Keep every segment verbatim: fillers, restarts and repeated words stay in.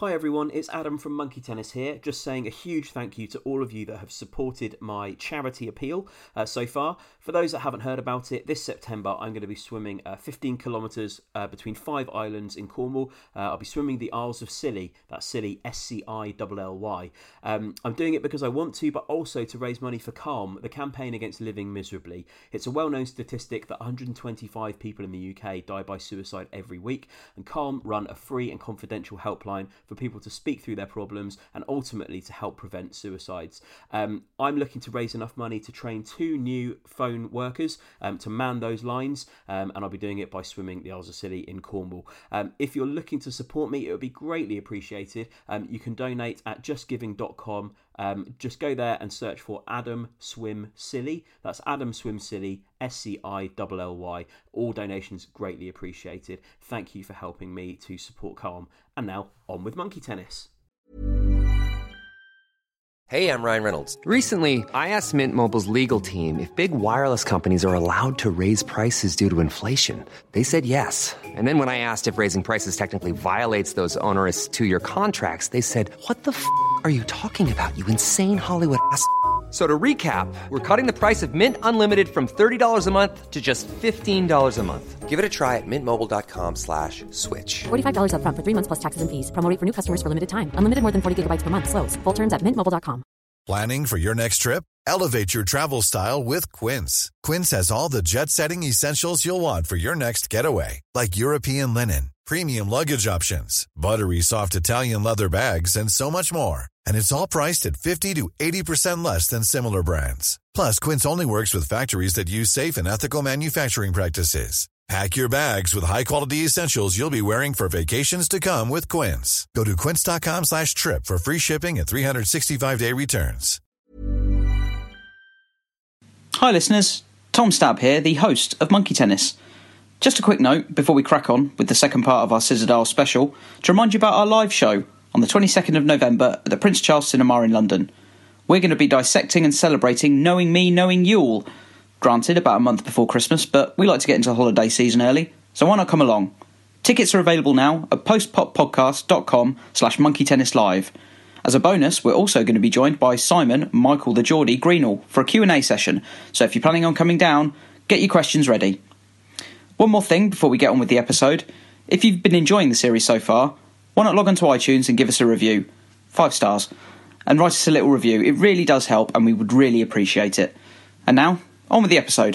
Hi everyone, it's Adam from Monkey Tennis here, just saying a huge thank you to all of you that have supported my charity appeal uh, so far. For those that haven't heard about it, this September I'm going to be swimming uh, fifteen kilometres uh, between five islands in Cornwall. Uh, I'll be swimming the Isles of Scilly, that's Scilly, S C I L L Y. Um, I'm doing it because I want to, but also to raise money for Calm, the campaign against living miserably. It's a well-known statistic that one hundred twenty-five people in the U K die by suicide every week, and Calm run a free and confidential helpline for people to speak through their problems and ultimately to help prevent suicides. Um, I'm looking to raise enough money to train two new phone workers um, to man those lines, um, and I'll be doing it by swimming the Isles of Scilly in Cornwall. Um, if you're looking to support me, it would be greatly appreciated. Um, you can donate at just giving dot com. Um, just go there and search for Adam Swim Scilly. That's Adam Swim Scilly, S C I L L Y. All donations greatly appreciated. Thank you for helping me to support Calm. And now, on with Monkey Tennis. Hey, I'm Ryan Reynolds. Recently, I asked Mint Mobile's legal team if big wireless companies are allowed to raise prices due to inflation. They said yes. And then when I asked if raising prices technically violates those onerous two-year contracts, they said, what the f*** are you talking about, you insane Hollywood ass f- So to recap, we're cutting the price of Mint Unlimited from thirty dollars a month to just fifteen dollars a month. Give it a try at mintmobile.com slash switch. forty-five dollars up front for three months plus taxes and fees. Promo rate for new customers for limited time. Unlimited more than forty gigabytes per month. Slows full terms at mint mobile dot com. Planning for your next trip? Elevate your travel style with Quince. Quince has all the jet-setting essentials you'll want for your next getaway, like European linen, premium luggage options, buttery soft Italian leather bags, and so much more. And it's all priced at fifty to eighty percent less than similar brands. Plus, Quince only works with factories that use safe and ethical manufacturing practices. Pack your bags with high-quality essentials you'll be wearing for vacations to come with Quince. Go to quince.com slash trip for free shipping and three sixty-five day returns. Hi listeners, Tom Stab here, the host of Monkey Tennis. Just a quick note before we crack on with the second part of our Scissordial special, to remind you about our live show on the twenty-second of November at the Prince Charles Cinema in London. We're going to be dissecting and celebrating Knowing Me, Knowing Yule. Granted, about a month before Christmas, but we like to get into the holiday season early, so why not come along? Tickets are available now at postpoppodcast.com slash monkeytennislive. As a bonus, we're also going to be joined by Simon Michael the Geordie Greenall for a Q and A session, so if you're planning on coming down, get your questions ready. One more thing before we get on with the episode. If you've been enjoying the series so far, why not log onto iTunes and give us a review? Five stars. And write us a little review. It really does help and we would really appreciate it. And now, on with the episode.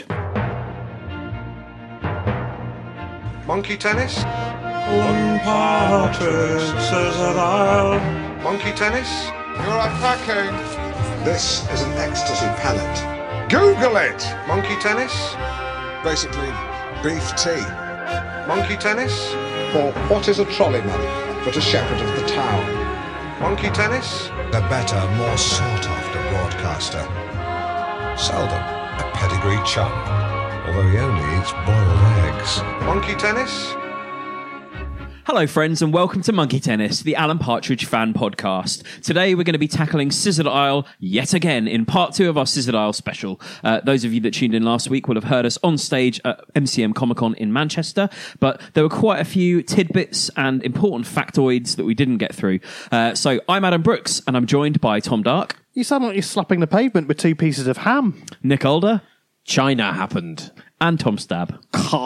Monkey Tennis? One partridge says that I'll... Monkey Tennis? You're unpacking. This is an ecstasy palette. Google it! Monkey Tennis? Basically, beef tea. Monkey Tennis? For what is a trolley money but a shepherd of the town? Monkey Tennis? The better, more sought-after broadcaster. Seldom a pedigree chum, although he only eats boiled eggs. Monkey Tennis? Hello friends and welcome to Monkey Tennis, the Alan Partridge fan podcast. Today we're going to be tackling Scissordial yet again in part two of our Scissordial special. Uh, those of you that tuned in last week will have heard us on stage at M C M Comic Con in Manchester, but there were quite a few tidbits and important factoids that we didn't get through. Uh, so I'm Adam Brooks and I'm joined by Tom Dark. You sound like you're slapping the pavement with two pieces of ham. Nick Alder. China happened. And Tom Stab.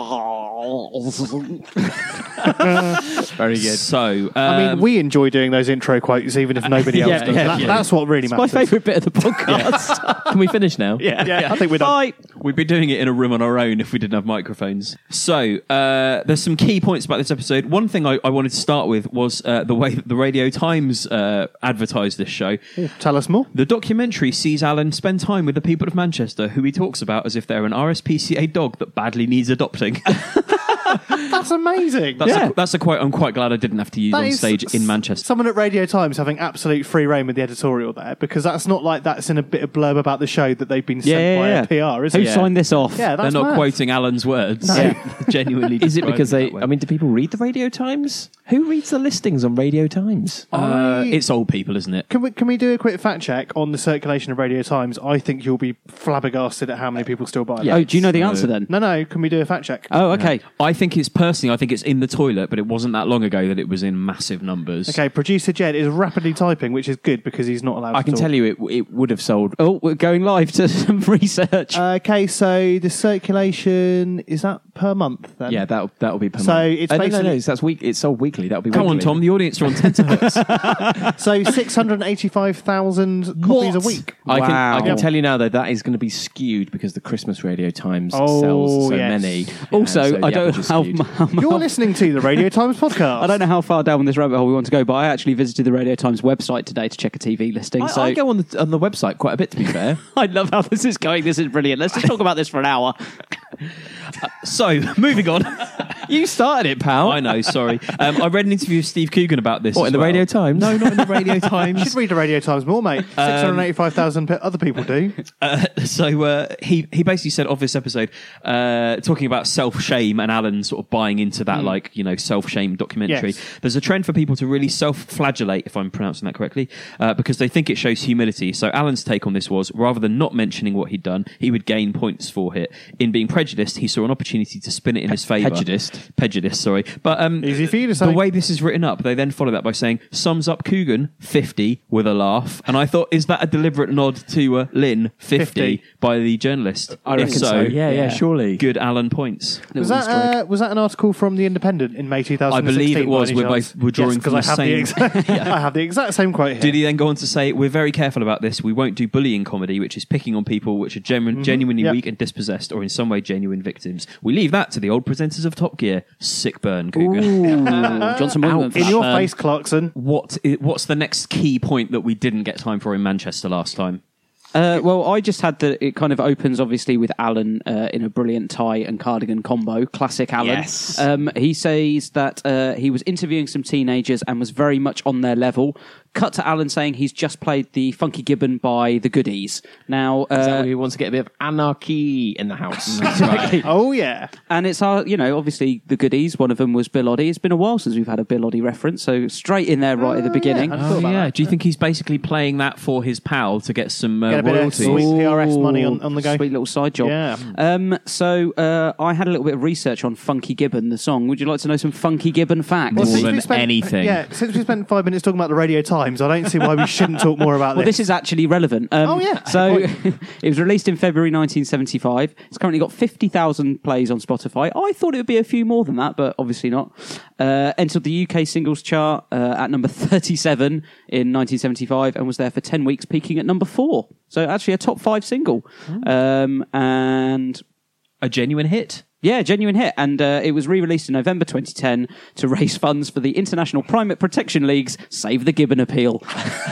Very good. So, um, I mean, we enjoy doing those intro quotes, even if nobody else yeah, does. yeah, that, yeah. That's what really it's matters. my favourite bit of the podcast. Can we finish now? Yeah, yeah, yeah. I think we're done. Bye. We'd be doing it in a room on our own if we didn't have microphones. So, uh, there's some key points about this episode. One thing I, I wanted to start with was uh, the way that the Radio Times uh, advertised this show. Ooh, tell us more. The documentary sees Alan spend time with the people of Manchester, who he talks about as if they're an R S P C A dog that badly needs adopting. That's amazing. That's, yeah. a, that's a quote I'm quite glad I didn't have to use that on stage in Manchester. Someone at Radio Times having absolute free reign with the editorial there, because that's not like that's in a bit of blurb about the show that they've been sent yeah, by yeah. a P R, is Who it? signed this off? Yeah, that's They're not mad. quoting Alan's words. No. Yeah. Genuinely. Is it because they... describing it that way. I mean, do people read the Radio Times? Who reads the listings on Radio Times? Uh, I- it's old people, isn't it? Can we can we do a quick fact check on the circulation of Radio Times? I think you'll be flabbergasted at how many people still buy them. Oh, do you know the answer then? No, no. Can we do a fact check? Oh, okay. I think it's personally, I think it's in the toilet, but it wasn't that long ago that it was in massive numbers. Okay, producer Jed is rapidly typing, which is good because he's not allowed I to can talk. tell you it, it would have sold. Oh, we're going live to some research. Uh, okay, so the circulation, is that per month then? yeah, that'll, that'll be per So month. it's Uh, no, basically- no, no, that's week, it's sold weekly. That'll be Come on, weekly. Tom, the audience are on tenterhooks. So six hundred eighty-five thousand copies a What? week. I can, I Wow. can tell you now, though, that is going to be skewed because the Christmas Radio Times Oh, sells so yes. many. Also, and so the I don't average is know how, skewed. how, You're listening to the Radio Times podcast. I don't know how far down this rabbit hole we want to go, but I actually visited the Radio Times website today to check a T V listing. I, so I go on the, on the website quite a bit, to be fair. I love how this is going. This is brilliant. Let's just talk about this for an hour. So, moving on. You started it, pal. I know, sorry. Um, I read an interview with Steve Coogan about this. What, as in the well. Radio Times? No, not in the Radio You Times. should read the Radio Times more, mate. six hundred eighty-five thousand pe- other people do. Uh, so uh, he he basically said of this episode, uh, talking about self shame and Alan sort of buying into that, like you know, self shame documentary. Yes. There's a trend for people to really self flagellate, if I'm pronouncing that correctly, uh, because they think it shows humility. So Alan's take on this was rather than not mentioning what he'd done, he would gain points for it. In being prejudiced, he saw an opportunity to spin it in his favour. Prejudiced. Prejudiced, sorry. But um, Easy for you to say. the way this is written up, they then follow that by saying sums up Coogan fifty with a laugh, and I thought, is that a deliberate nod to uh, Lynn fifty, fifty. by the journalist? I If reckon so, so. Yeah, yeah, surely. Good Alan points. Was that, uh, was that an article from The Independent in May two thousand sixteen? I believe it by was. any We're chance? both- we're drawing yes, from because the I have same- the exact, I have the exact same quote here. Did he then go on to say, we're very careful about this. We won't do bullying comedy, which is picking on people which are genu- genuinely Yep. weak and dispossessed or in some way genuine victims. We leave that to the old presenters of Top Gear. Sick burn, Cougar. Ooh, Johnson Morgan. In your face, Clarkson. What i- What's the next key point that we didn't get time for in Manchester last time? Uh, well, I just had the. It kind of opens, obviously, with Alan uh, in a brilliant tie and cardigan combo. Classic Alan. Yes. Um, he says that uh, he was interviewing some teenagers and was very much on their level. Cut to Alan saying he's just played the Funky Gibbon by the Goodies. Now, uh, Is that where he wants to get a bit of anarchy in the house? Exactly. Oh, yeah. And it's our, you know, obviously the Goodies. One of them was Bill Oddie. It's been a while since we've had a Bill Oddie reference, so straight in there right at the beginning. I thought about that. Do you think he's basically playing that for his pal to get some uh, Get a bit of royalties? sweet P R S money on, on the go. Sweet little side job. Yeah. Um, so uh, I had a little bit of research on Funky Gibbon, the song. Would you like to know some Funky Gibbon facts? More since than we spent, anything. Yeah, since we spent five minutes talking about the Radio Times, I don't see why we shouldn't talk more about Well, this. this is actually relevant. Um, Oh, yeah. So it was released in February nineteen seventy-five. It's currently got fifty thousand plays on Spotify. I thought it would be a few more than that, but obviously not. Uh, entered the U K singles chart uh, at number thirty-seven in nineteen seventy-five and was there for ten weeks, peaking at number four. So actually a top five single. Um, and A genuine hit. yeah, genuine hit. And uh, it was re-released in November twenty ten to raise funds for the International Primate Protection League's Save the Gibbon appeal.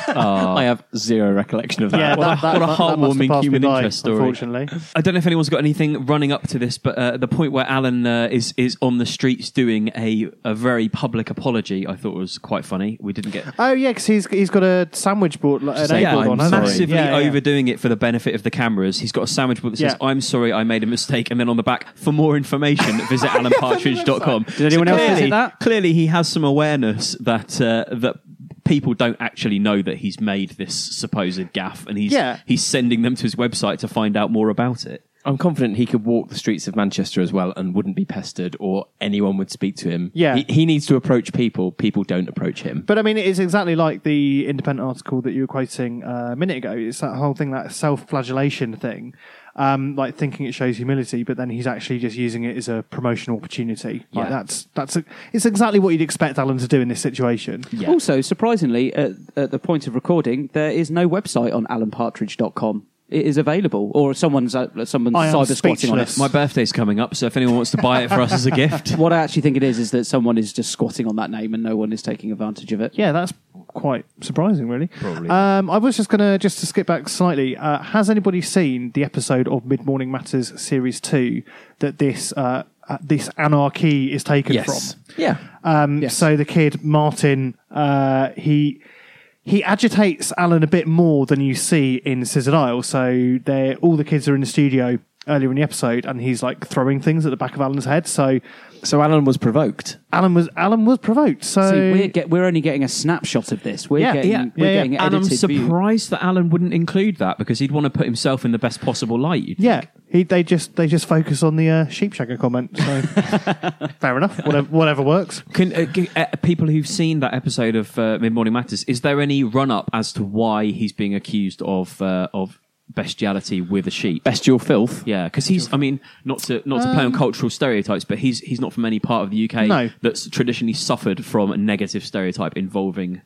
I have zero recollection of that. Yeah, What that, a- that, what a that, that must have heartwarming passed me human by, interest story. Unfortunately. I don't know if anyone's got anything running up to this, but uh, the point where Alan uh, is is on the streets doing a, a very public apology, I thought was quite funny. We didn't get Oh, yeah, because he's, he's got a sandwich board, like, an Say, egg yeah, board I'm on, hasn't he? massively Yeah, yeah. overdoing it for the benefit of the cameras. He's got a sandwich board that says, Yeah. I'm sorry, I made a mistake. And then on the back, for more information, visit alan partridge dot com. Did anyone else clearly, visit that? Clearly, he has some awareness that uh, that people don't actually know that he's made this supposed gaffe, and he's Yeah. he's sending them to his website to find out more about it. I'm confident he could walk the streets of Manchester as well and wouldn't be pestered or anyone would speak to him. Yeah. He, he needs to approach people. People don't approach him. But I mean, it's exactly like the Independent article that you were quoting uh, a minute ago. It's that whole thing, that self-flagellation thing, um, like thinking it shows humility, but then he's actually just using it as a promotional opportunity. Like Yeah. that's that's a, it's exactly what you'd expect Alan to do in this situation. Yeah. Also, surprisingly, at, at the point of recording, there is no website on alan partridge dot com. It is available, or someone's uh, someone's I am cyber squatting on it. speechless. My birthday's coming up, so if anyone wants to buy it for us as a gift. What I actually think it is is that someone is just squatting on that name and no one is taking advantage of it. Yeah, that's quite surprising, really. Probably. Um, I was just going to, just to skip back slightly, uh, has anybody seen the episode of Mid Morning Matters Series two that this uh, uh, this anarchy is taken Yes. from? Yeah. Um, So the kid, Martin, uh, he... He agitates Alan a bit more than you see in Scissored Isle. So they're all the kids are in the studio, earlier in the episode, and he's like throwing things at the back of Alan's head. So, so Alan was provoked. Alan was Alan was provoked. So See, we're get, we're only getting a snapshot of this. We're Yeah, getting yeah, we're yeah, getting yeah. And I'm edited view. surprised that Alan wouldn't include that because he'd want to put himself in the best possible light. you'd yeah, think. he, they just they just focus on the uh, sheepshagger comment. So fair enough. Whatever whatever works. Can uh, g- uh, people who've seen that episode of uh, Mid Morning Matters, is there any run up as to why he's being accused of uh, of bestiality with a sheep? Bestial filth. Yeah, because he's. I mean, not to not to play on cultural stereotypes, but he's he's not from any part of the U K No. that's traditionally suffered from a negative stereotype involving.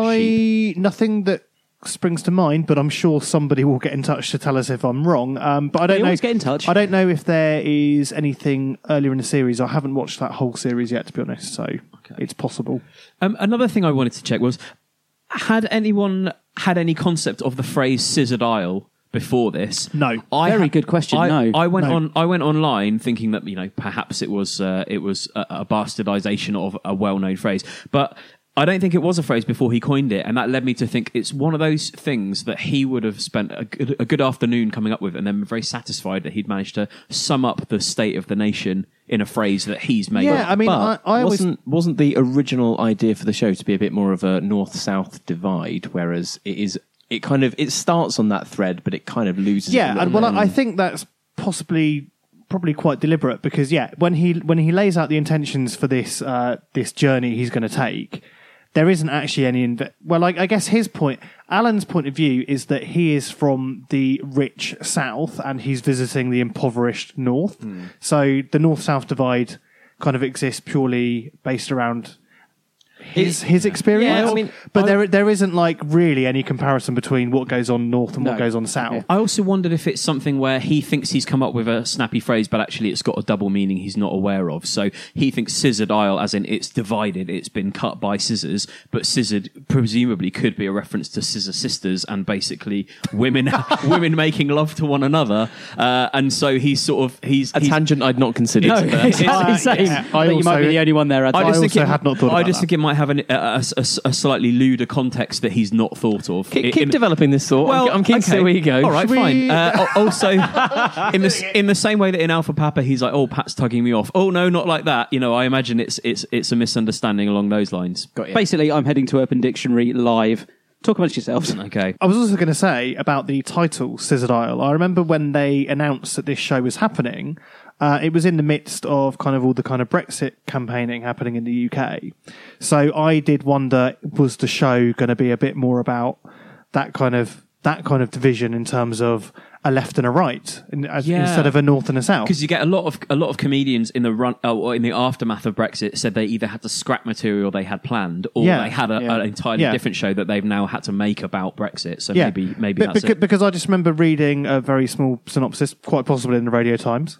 I nothing that springs to mind, but I'm sure somebody will get in touch to tell us if I'm wrong. Um, but I don't You know. always get in touch. I don't know if there is anything earlier in the series. I haven't watched that whole series yet, to be honest. So it's possible. Um, another thing I wanted to check was: had anyone had any concept of the phrase "scissored aisle" before this? No. I Very ha- good question, I, no. I went No. on. I went online thinking that you know perhaps it was uh, it was a, a bastardization of a well-known phrase, but I don't think it was a phrase before he coined it, and that led me to think it's one of those things that he would have spent a good, a good afternoon coming up with, and then very satisfied that he'd managed to sum up the state of the nation in a phrase that he's made. Yeah, up. I mean, I, But I always wasn't wasn't the original idea for the show to be a bit more of a north-south divide, whereas it is it kind of it starts on that thread, but it kind of loses. it a yeah, little and well, bit. I I think that's possibly probably quite deliberate because yeah, when he when he lays out the intentions for this uh, this journey he's going to take, there isn't actually any. Inve- well, like, I guess his point, Alan's point of view, is that he is from the rich south and he's visiting the impoverished north. Hmm. So the north-south divide kind of exists purely based around his his experience. Yeah, I mean, but I- there there isn't like really any comparison between what goes on north and what No. goes on south. I also wondered if it's something where he thinks he's come up with a snappy phrase, but actually it's got a double meaning he's not aware of. So he thinks scissored aisle, as in it's divided, it's been cut by scissors, but scissored presumably could be a reference to Scissor Sisters and basically women women making love to one another. Uh, and so he's sort of he's a he's, tangent I'd not considered. No, Uh, exactly Uh, same. yeah, I I think you might also- be the only one there. Ed. I just also think it, had not thought I about just that. think it might have an, a, a, a- a slightly lewder context that he's not thought of. keep In- keep in- developing this thought. Well, I'm, I'm keen to see okay. where you go. All right, Should fine. we- Uh, al- also, in the in the same way that in Alpha Papa, he's like, "Oh, Pat's tugging me off." Oh no, not like that. You know, I imagine it's it's it's a misunderstanding along those lines. Got you. Basically, I'm heading to Urban Dictionary live. Talk amongst yourselves. Okay. I was also going to say about the title Scissored Isle. I remember when they announced that this show was happening, uh, it was in the midst of kind of all the kind of Brexit campaigning happening in the U K. So I did wonder, was the show going to be a bit more about that kind of that kind of division in terms of a left and a right in, as, Yeah. instead of a north and a south? Because you get a lot of a lot of comedians in the run uh, or in the aftermath of Brexit said they either had to scrap material they had planned, or Yeah, they had a, yeah. an entirely Yeah. different show that they've now had to make about Brexit. So Yeah. maybe maybe But that's beca- it. because I just remember reading a very small synopsis, quite possibly in the Radio Times.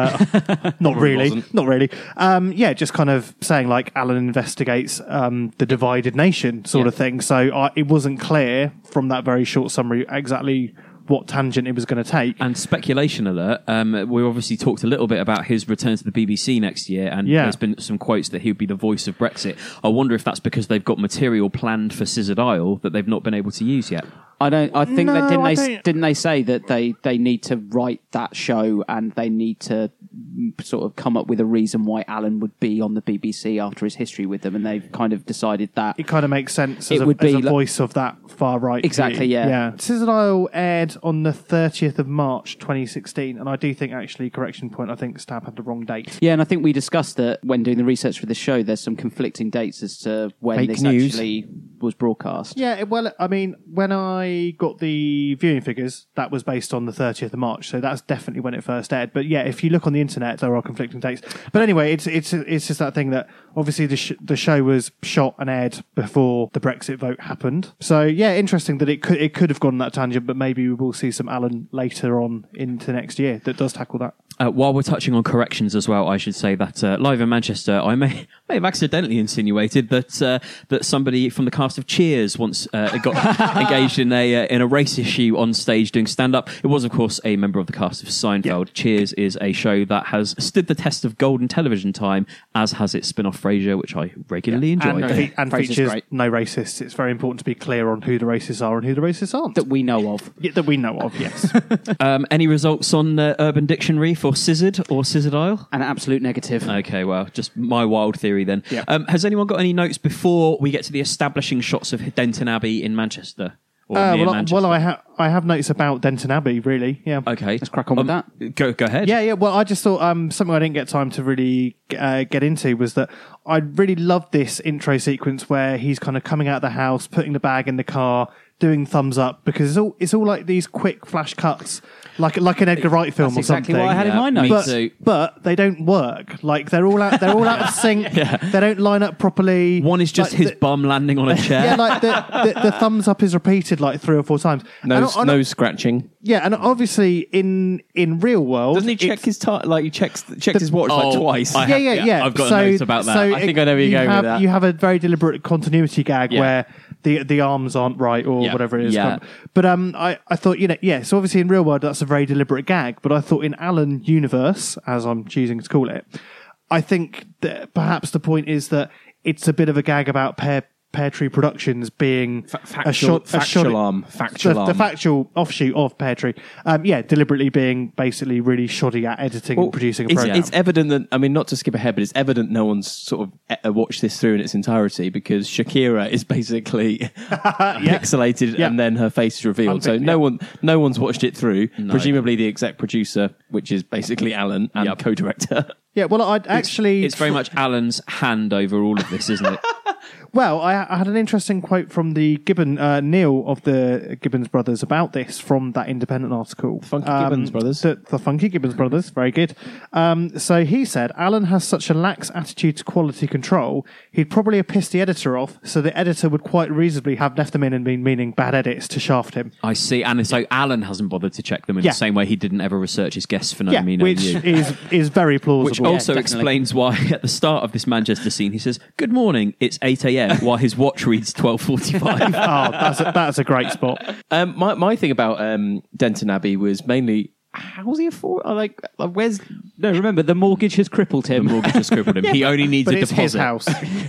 Uh, not really, wasn't. not really. Um, yeah, just kind of saying like Alan investigates um, the divided nation sort Yeah. of thing. So I, it wasn't clear from that very short summary exactly what tangent it was going to take. And speculation alert, um, we obviously talked a little bit about his return to the B B C next year, and Yeah. there's been some quotes that he would be the voice of Brexit. I wonder if that's because they've got material planned for Scissored Isle that they've not been able to use yet. I don't. I think No, that didn't I they don't- didn't they say that they, they need to write that show and they need to mm, sort of come up with a reason why Alan would be on the B B C after his history with them, and they've kind of decided that It kind of makes sense It as, a, would as be a like- voice of that far right. Exactly, view. yeah. yeah. Scissored Isle aired on the thirtieth of March, twenty sixteen, and I do think actually, correction point, I think Stab had the wrong date. Yeah, and I think we discussed that when doing the research for this show. There's some conflicting dates as to when Fake this news. actually was broadcast. Yeah, it- well, I mean, when I got the viewing figures, that was based on the thirtieth of March, so that's definitely when it first aired. But yeah, if you look on the internet, there are conflicting dates. But anyway, it's it's it's just that thing that obviously the sh- the show was shot and aired before the Brexit vote happened. So yeah, interesting that it could it could have gone on that tangent, but maybe we will see some Alan later on into next year that does tackle that. Uh, while we're touching on corrections as well, I should say that uh, live in Manchester, I may may have accidentally insinuated that uh, that somebody from the cast of Cheers once uh, got engaged in a uh, in a race issue on stage doing stand up. It was, of course, a member of the cast of Seinfeld. Yep. Cheers is a show that has stood the test of golden television time, as has its spin-off Frasier, which I regularly yeah. enjoy. And, fe- and features great. no racists. It's very important to be clear on who the racists are and who the racists aren't. That we know of. Yeah, that we know of. Yes. um, any results on uh, Urban Dictionary for Scissored or Scissored Isle? An absolute negative. Okay, well, just my wild theory then. Yep. Um, has anyone got any notes before we get to the establishing shots of Denton Abbey in Manchester? Or uh, near well, Manchester? well, I, ha- I have notes about Denton Abbey, really. Yeah. Okay. Let's crack on um, with that. Go, go ahead. Yeah, yeah. Well, I just thought um, something I didn't get time to really uh, get into was that I really loved this intro sequence where he's kind of coming out of the house, putting the bag in the car, doing thumbs up, because it's all it's all like these quick flash cuts, like like an Edgar Wright film That's or exactly something. what I had yeah, in my notes. But, too. but they don't work. Like they're all out. They're all out of sync. Yeah. They don't line up properly. One is just like, his the, bum landing on a chair. Yeah, like the, the, the thumbs up is repeated like three or four times. No, And I- I- no scratching. Yeah, and obviously in in real world, Doesn't he check it's- his ti like he checks checked his watch like Oh, twice? I yeah, have- yeah, yeah, yeah. I've got so, notes about that. So I think I know where you're you going with have, that. You have a very deliberate continuity gag Yeah. where the the arms aren't right or Yeah. whatever it is. Yeah. But um, I, I thought, you know, yeah, so obviously in real world that's a very deliberate gag, but I thought in Alan Universe, as I'm choosing to call it, I think that perhaps the point is that it's a bit of a gag about Pear Pear Tree Productions being factual, a shot, a factual shot, arm, factual the, arm. the factual offshoot of Pear Tree. Um, yeah, deliberately being basically really shoddy at editing Well, and producing a it's, program. it's evident that, I mean, not to skip ahead, but it's evident no one's sort of uh, watched this through in its entirety because Shakira is basically pixelated Yeah. and then her face is revealed. so Unpic- no yeah. one, no one's watched it through. No. Presumably the exec producer, which is basically Alan, and Yep. co-director. Yeah, well, I'd actually... It's very much Alan's hand over all of this, isn't it? Well, I, I had an interesting quote from the Gibbon, uh, Neil of the Gibbons brothers about this from that independent article. Funky Um, Gibbons brothers. The, the Funky Gibbons brothers, very good. Um, so he said, Alan has such a lax attitude to quality control, he'd probably have pissed the editor off, so the editor would quite reasonably have left them in and been meaning bad edits to shaft him. I see. And so Alan hasn't bothered to check them in Yeah. the same way he didn't ever research his guests for No Yeah, Me, No which You. is, is very plausible. Which also definitely. explains why at the start of this Manchester scene he says, "Good morning, it's eight a.m." while his watch reads twelve forty-five. Oh, that's a, that's a great spot. Um, my my thing about um, Denton Abbey was mainly how's he afford? Like, like, where's No, remember, the mortgage has crippled him. The mortgage has crippled him. He only needs But a it's deposit. his house.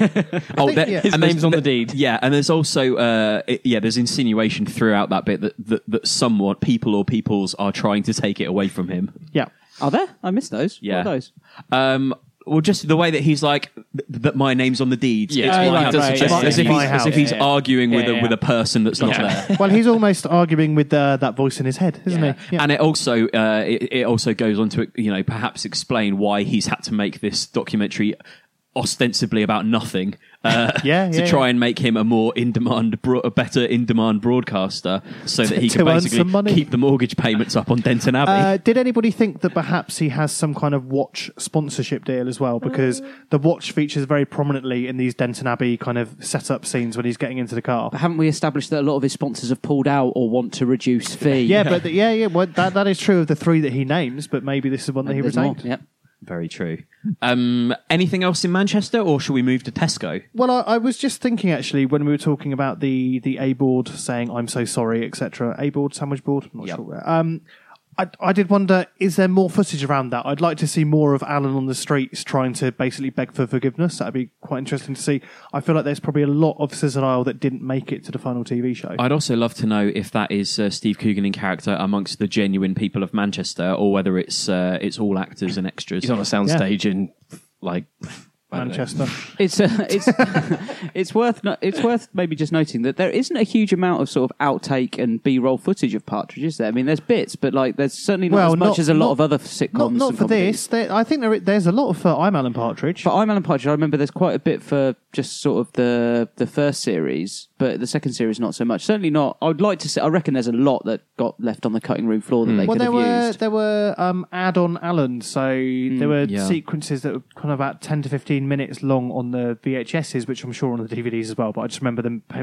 Oh, think, there- yeah. his and there's- name's on the there- deed? Yeah, and there's also uh, it- yeah, there's insinuation throughout that bit that, that that somewhat people or peoples are trying to take it away from him. Yeah. Are there? I missed those. Yeah. What are those? Um, well, just the way that he's like th- that. My name's on the deeds. Yeah. It's Oh, my right, house. right, As, yeah, as yeah, if yeah. he's, My as house. if he's Yeah, yeah. arguing with Yeah, a, yeah. with a person that's not there. Well, he's almost arguing with uh, that voice in his head, isn't Yeah. he? Yeah. And it also uh, it, it also goes on to, you know, perhaps explain why he's had to make this documentary ostensibly about nothing uh, Yeah, to yeah, try yeah. and make him a more in-demand, bro- a better in-demand broadcaster so that he To can earn basically some money. keep the mortgage payments up on Denton Abbey. Uh, did anybody think that perhaps he has some kind of watch sponsorship deal as well? Because the watch features very prominently in these Denton Abbey kind of setup scenes when he's getting into the car. But haven't we established that a lot of his sponsors have pulled out or want to reduce fee? Yeah, but the, yeah, yeah, well, that that is true of the three that he names, but maybe this is one that he There's more. retained. Yep. Very true. Um, anything else in Manchester, or shall we move to Tesco? Well, I, I was just thinking actually when we were talking about the the A board saying "I'm so sorry," et cetera. A board, sandwich board, I'm not Yep. sure. Um, I, I did wonder, is there more footage around that? I'd like to see more of Alan on the streets trying to basically beg for forgiveness. That'd be quite interesting to see. I feel like there's probably a lot of Scissored Isle that didn't make it to the final T V show. I'd also love to know if that is uh, Steve Coogan in character amongst the genuine people of Manchester, or whether it's uh, it's all actors and extras. He's on a soundstage in like I don't know. Manchester. It's uh, it's it's worth no, it's worth maybe just noting that there isn't a huge amount of sort of outtake and B-roll footage of Partridge, is there? I mean, there's bits, but like there's certainly not Well, as much not- as a lot not- of other sitcoms. Not, not and for comedies. this. There, I think there, there's a lot of uh, I'm Alan Partridge. But I'm Alan Partridge. I remember there's quite a bit for just sort of the the first series, but the second series not so much. Certainly not. I'd like to say. I reckon there's a lot that got left on the cutting room floor that they well, could there have were used. there were um, add-on Alan, so there were yeah. sequences that were kind of about ten to fifteen minutes long on the V H Ses, which I'm sure on the D V Ds as well. But I just remember them pe-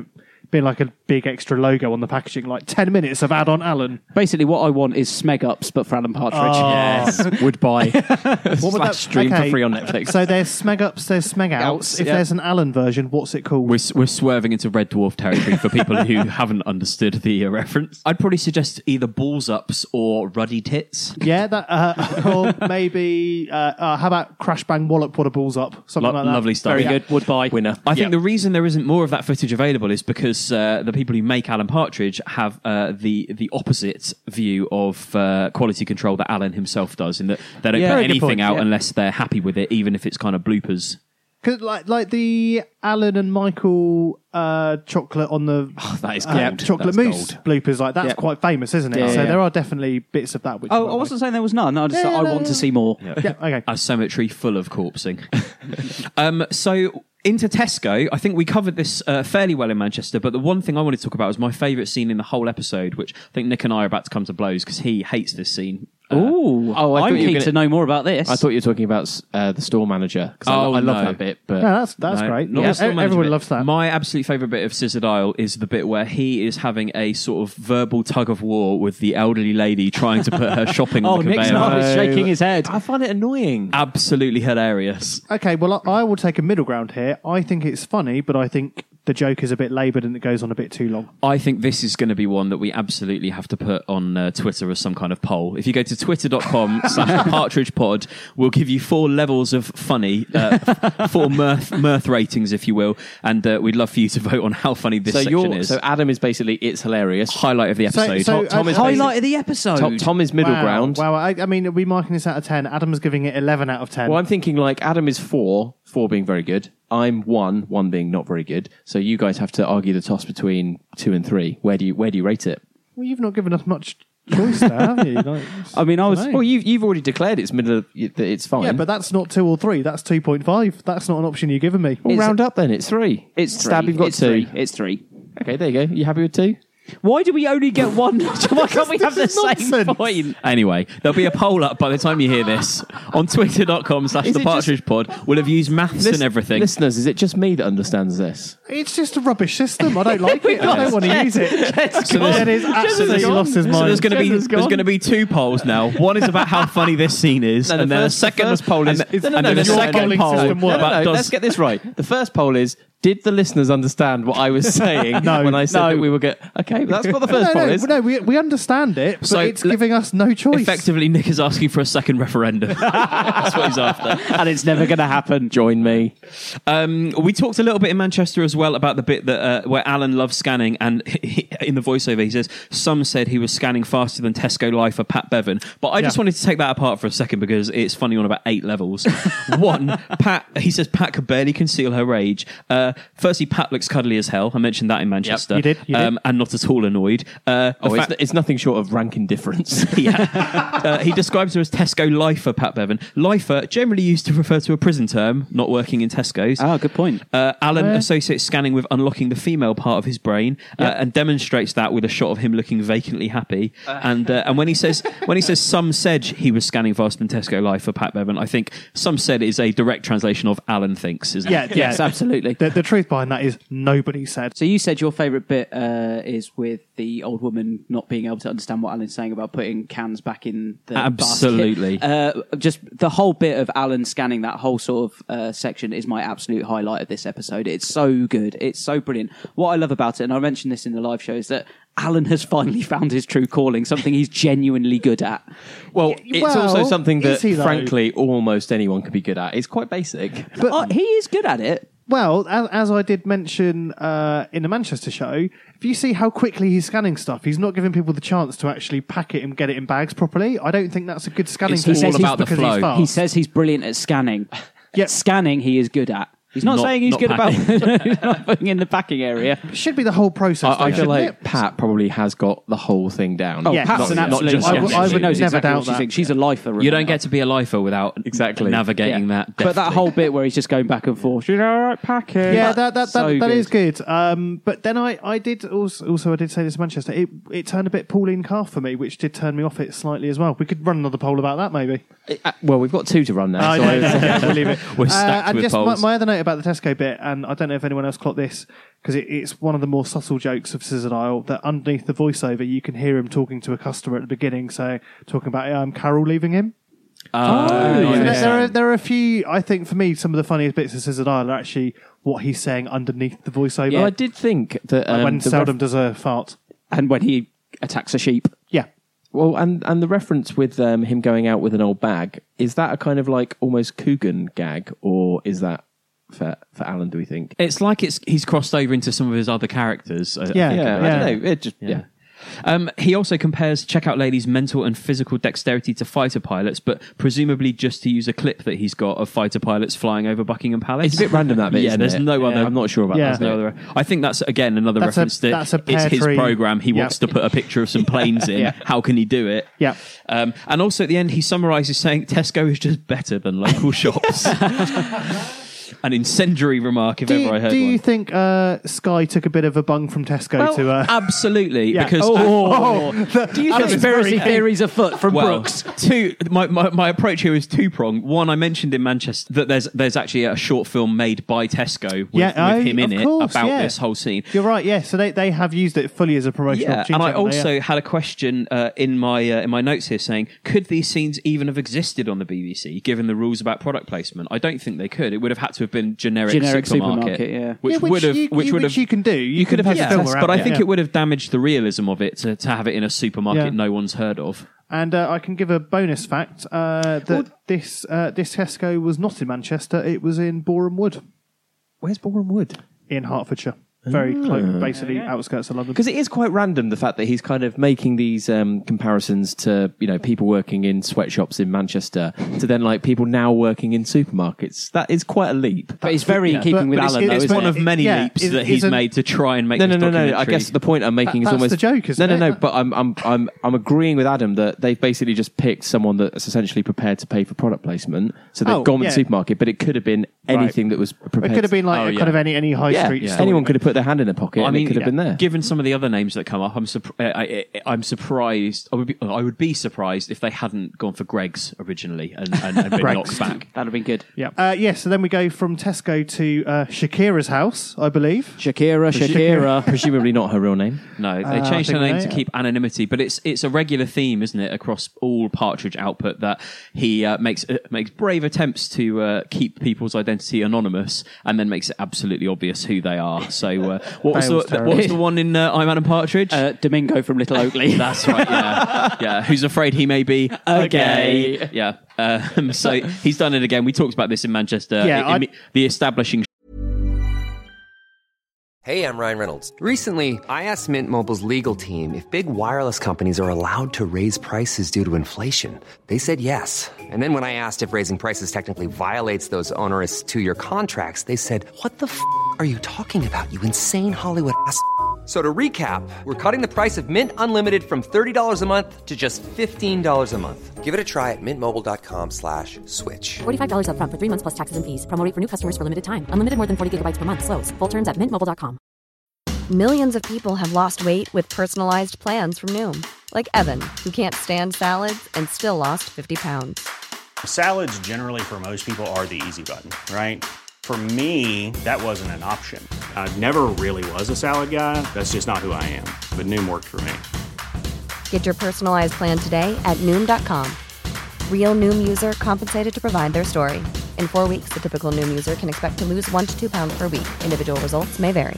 being like a big extra logo on the packaging, like ten minutes of add-on Alan. Basically, what I want is Smeg Ups, but for Alan Partridge. Oh. Yes, would buy. What would that stream okay. for free on Netflix. So there's Smeg Ups, there's Smeg Outs. Outs, If yeah. there's an Alan version, what's it called? We're, we're swerving into Red Dwarf territory for people who haven't understood the uh, reference. I'd probably suggest either Balls Ups or Ruddy Tits. Yeah, that, uh, or maybe, uh, uh, how about Crash Bang Wallop, what a balls up? Something Lo- like that. lovely stuff. Very Yeah. good. Would buy. Winner. I think Yeah. the reason there isn't more of that footage available is because uh, the people who make Alan Partridge have uh, the the opposite view of uh, quality control that Alan himself does, in that they don't Yeah. put Very good anything point, out yeah. unless they're happy with it, even if it's kind of bloopers. Cause like like the Alan and Michael uh, chocolate on the that is uh, gold. chocolate That's mousse gold. bloopers, like that's Yeah. quite famous, isn't it? Yeah, so yeah. there are definitely bits of that. Which Oh, might I wasn't saying there was none. I just Yeah, I no, want no. to see more. like- Yeah, okay. A cemetery full of corpsing. um, so into Tesco, I think we covered this uh, fairly well in Manchester, but the one thing I wanted to talk about was my favourite scene in the whole episode, which I think Nick and I are about to come to blows because he hates this scene. Uh, Ooh, Oh, I I'm thought you were keen gonna- to know more about this. I thought you were talking about uh, the store manager. 'cause I, Oh, lo- I love no. that bit, but Yeah, that's that's No, great. not Yeah, the store e- manager everyone bit. loves that. My absolute favourite bit of Scissored Isle is the bit where he is having a sort of verbal tug of war with the elderly lady trying to put her shopping Oh, on the Nick's conveyor. not is shaking his head. I find it annoying. Absolutely hilarious. Okay, well, I, I will take a middle ground here. I think it's funny, but I think the joke is a bit laboured and it goes on a bit too long. I think this is going to be one that we absolutely have to put on uh, Twitter as some kind of poll. If you go to twitter.com slash partridge pod, we'll give you four levels of funny, uh, four mirth, mirth ratings, if you will, and uh, we'd love for you to vote on how funny this so section you're is. so Adam is basically it's hilarious. Highlight of the So- episode. so, Tom, Tom uh, is highlight basically- of the episode. Tom, Tom is middle wow, ground. Wow, I, I mean, are we marking this out of ten? Adam's giving it eleven out of ten. Well, I'm thinking like Adam is four, four being very good. I'm one, one being not very good. So you guys have to argue the toss between two and three. Where do you where do you rate it? Well, you've not given us much choice there, have you? Like, I mean, I was. dunno. Well, you you've already declared it's middle. Of, that it's fine. yeah, but that's not two or three. That's two point five. That's not an option you've given me. Well, It's- round up then. It's three. It's Stab. three. You've got it's two. Three. It's three. Okay, there you go. You happy with two? Why do we only get one? Why can't we have the This is same nonsense. point? Anyway, there'll be a poll up by the time you hear this on twitter.com slash Is the it partridge pod. We'll have used maths Lis- and everything. Listeners, is it just me that understands this? It's just a rubbish system. I don't like it. I don't want to use it. So there's- Ed is absolutely so lost his So mind. there's going to be Jen has there's gone. going to be two polls now. One is about how funny this scene is, No, the and then first- a second the first poll is- and, then- no, no, and no, then a your second polling poll system works. about No, no, does let's get this right. The first poll is: did the listeners understand what I was saying No, when I said no. that we were get? Okay, that's what the first no, poll no, is. no, we, we understand it, but So it's le- giving us no choice. effectively Nick is asking for a second referendum. That's what he's after. And it's never going to happen. Join me. Um, we talked a little bit in Manchester as well about the bit that uh, where Alan loves scanning, and he, in the voiceover he says some said he was scanning faster than Tesco Life for Pat Bevan. But I just Yeah. wanted to take that apart for a second because it's funny on about eight levels. One, Pat. He says Pat could barely conceal her rage. Uh, firstly, Pat looks cuddly as hell. I mentioned that in Manchester. you did, you did. Um, and not at all annoyed. Uh, Oh, the it's, fact- it's nothing short of rank indifference. yeah. Uh, he describes her as Tesco Lifer, Pat Bevan. Lifer, generally used to refer to a prison term, not working in Tesco's. Ah, good point. Uh, Alan Uh, associates scanning with unlocking the female part of his brain, uh, Yep. and demonstrates that with a shot of him looking vacantly happy. and uh, and when he says when he says some said he was scanning faster than Tesco Life for Pat Bevan, I think some said is a direct translation of Alan thinks, isn't yeah, it? yeah, Yes, absolutely. The, the truth behind that is nobody said. So you said your favourite bit uh, is with the old woman not being able to understand what Alan's saying about putting cans back in the Absolutely. basket. Uh, just the whole bit of Alan scanning that whole sort of uh, section is my absolute highlight of this episode. It's so good. It's so brilliant. What I love about it, and I mentioned this in the live show, is that Alan has finally found his true calling, something he's genuinely good at. Well, it's well, also something that, is he, though? frankly, almost anyone could be good at. It's quite basic. But Uh, he is good at it. well, as, as I did mention uh, in the Manchester show, if you see how quickly he's scanning stuff, he's not giving people the chance to actually pack it and get it in bags properly. I don't think that's a good scanning It's tool all just about the because flow. he's fast. He says he's brilliant at scanning. Yep. Scanning, he is good at. He's not, Not- saying he's not good packing. about he's not putting in the packing area. It should be the whole process. I, I though, feel shouldn't like it? Pat probably has got the whole thing down. Oh, Yeah, Pat's not- an not absolute. just I, yet. would- I she would knows never exactly doubt what she that. thinks. She's a lifer. You don't remember? get to be a lifer without Exactly. navigating Yeah. that. But that deftly. whole bit where he's just going back and forth. She's all right, packing. Yeah, that that, So that, that good. is good. Um, but then I, I did also, also I did say this in Manchester. It it turned a bit Pauline Calf for me, which did turn me off it slightly as well. We could run another poll about that maybe. Uh, well, we've got two to run now. Oh, so no, I- no, no, we'll leave it. We're stacked and with just my, polls. my other note about the Tesco bit, and I don't know if anyone else clocked this, because it, it's one of the more subtle jokes of Scissor Isle, that underneath the voiceover, you can hear him talking to a customer at the beginning, so talking about um, Carol leaving him. Oh, So yeah. there, there, are, there are a few, I think, for me, some of the funniest bits of Scissor Isle are actually what he's saying underneath the voiceover. Well, I did think that um, Like when the Seldom ref- does a fart. And when he attacks a sheep. Yeah. Well, and, and the reference with um, him going out with an old bag, is that a kind of like almost Coogan gag, or is that for for Alan, do we think? It's like it's he's crossed over into some of his other characters. I, Yeah, I think, yeah, about I it. don't know. It just, yeah. Um, he also compares Checkout Lady's mental and physical dexterity to fighter pilots, but presumably just to use a clip that he's got of fighter pilots flying over Buckingham Palace. It's a bit random, that bit, Yeah, isn't there's it? no other. Yeah, I'm not sure about there's that no bit. other. I think that's again another That's a- reference that that's a it's pear his tree. program. He Yeah. wants to put a picture of some planes in. Yeah. How can he do it? Yeah. Um, and also at the end, he summarises saying Tesco is just better than local shops. An incendiary remark, if Do, ever I heard do one. you think uh, Sky took a bit of a bung from Tesco Well, to... Uh, absolutely, Yeah. because Oh, uh, Do you Alan think is very conspiracy keen. theories afoot from well, Brooks? two. My, my my approach here is two pronged. One, I mentioned in Manchester that there's there's actually a short film made by Tesco with, Yeah, with oh, him in of it course, about yeah. this whole scene. You're right, yeah. So they, they have used it fully as a promotional Yeah, opportunity. and I haven't they? also Yeah. had a question uh, in my uh, in my notes here saying, could these scenes even have existed on the B B C given the rules about product placement? I don't think they could. It would have had to have been generic, Generic supermarket, supermarket, yeah. which Yeah, which would have you- which you- would which have you can do. You, You could have had yeah, a film but around I it, think yeah. it would have damaged the realism of it to, to have it in a supermarket Yeah. no one's heard of. And uh, I can give a bonus fact uh, that this uh, this Tesco was not in Manchester. It was in Boreham Wood Where's Boreham Wood? in Hertfordshire. Very close, basically outskirts of London. Because it is quite random, the fact that he's kind of making these um, comparisons to, you know, people working in sweatshops in Manchester to then, like, people now working in supermarkets. That is quite a leap. But it's very in Yeah. keeping But- with but it's- Alan, though, It's isn't one it? of many Yeah, leaps is- that he's isn't- made to try and make No, this no, no, no. I documentary. guess the point I'm making That- is that's almost the joke, isn't no, no, it? no. But I'm, I'm, I'm, I'm agreeing with Adam that they've basically just picked someone that's essentially prepared to pay for product placement. So they've Oh, gone with yeah. the supermarket, but it could have been anything that was prepared. It could have been like Oh, a yeah. kind of any any high yeah, street yeah. store. Anyone could have put their hand in their pocket. I and mean, it could have been there. Given some of the other names that come up, I'm surp- I, I, I'm surprised. I would be I would be surprised if they hadn't gone for Greg's originally and, and, and been Greg's. knocked back. That'd have been good. Yeah. Uh, yeah. So then we go from Tesco to uh, Shakira's house, I believe. Shakira, Shakira. Presumably not her real name. No, they Uh, changed I their think name they- to keep anonymity, but it's it's a regular theme, isn't it, across all Partridge output that he uh, makes uh, makes brave attempts to uh, keep people's identity anonymous, and then makes it absolutely obvious who they are. So, uh, what was Fails the terribly. what was the one in uh, I'm Adam Partridge? Uh, Domingo from Little Oakley. That's right. Yeah, yeah. Who's afraid he may be a gay? Yeah. Um, so he's done it again. We talked about this in Manchester. Yeah, I- I- I- the establishing. Hey, I'm Ryan Reynolds. Recently, I asked Mint Mobile's legal team if big wireless companies are allowed to raise prices due to inflation. They said yes. And then when I asked if raising prices technically violates those onerous two-year contracts, they said, "What the f*** are you talking about, you insane Hollywood ass?" So to recap, we're cutting the price of Mint Unlimited from thirty dollars a month to just fifteen dollars a month. Give it a try at mintmobile.com slash switch. forty-five dollars up front for three months plus taxes and fees. Promo rate for new customers for limited time. Unlimited more than forty gigabytes per month. Slows full terms at mint mobile dot com. Millions of people have lost weight with personalized plans from Noom. Like Evan, who can't stand salads and still lost fifty pounds. Salads generally for most people are the easy button, right? For me, that wasn't an option. I never really was a salad guy. That's just not who I am. But Noom worked for me. Get your personalized plan today at Noom dot com. Real Noom user compensated to provide their story. In four weeks, the typical Noom user can expect to lose one to two pounds per week. Individual results may vary.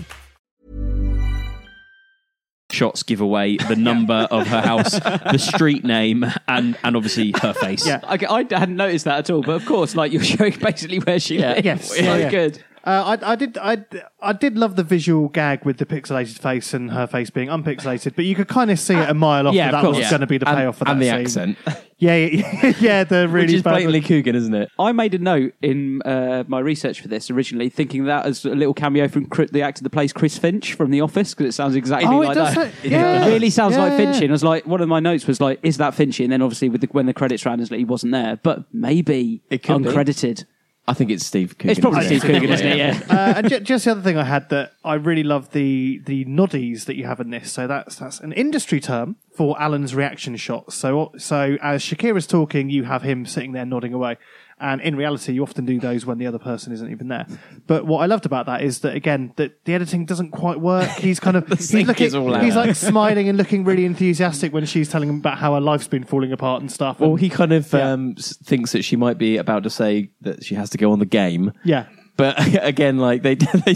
Shots give away the number of her house, the street name, and and obviously her face. Yeah, I, I hadn't noticed that at all. But of course, like you're showing basically where she lives. Yes. So Yeah, yeah. good. Uh, I, I did. I, I did love the visual gag with the pixelated face and her face being unpixelated, but you could kind of see it a mile off Yeah, that of that was course. going to be the And- payoff for and that the scene. accent. Yeah, yeah, yeah. The really Which is bad- blatantly Coogan, isn't it? I made a note in uh, my research for this originally, thinking that as a little cameo from Chris, the actor that plays Chris Finch from The Office, because it sounds exactly Oh, it like does that. say- yeah. It really sounds Yeah, like yeah. Finchy. And I was like, one of my notes was like, is that Finchy? And then obviously with the, when the credits ran, he wasn't there, but maybe It could be. uncredited. I think it's Steve Coogan. It's probably isn't Steve Coogan, isn't it? Yeah. uh, and ju- just the other thing I had that I really love the the noddies that you have in this. So that's that's an industry term for Alan's reaction shots. So so as Shakira's talking, you have him sitting there nodding away. And in reality, you often do those when the other person isn't even there. But what I loved about that is that, again, that the editing doesn't quite work. He's kind of, he's, looking, all he's out. like smiling and looking really enthusiastic when she's telling him about how her life's been falling apart and stuff. Well, and, he kind of yeah. um, s- thinks that she might be about to say that she has to go on the game. Yeah. But again, like they they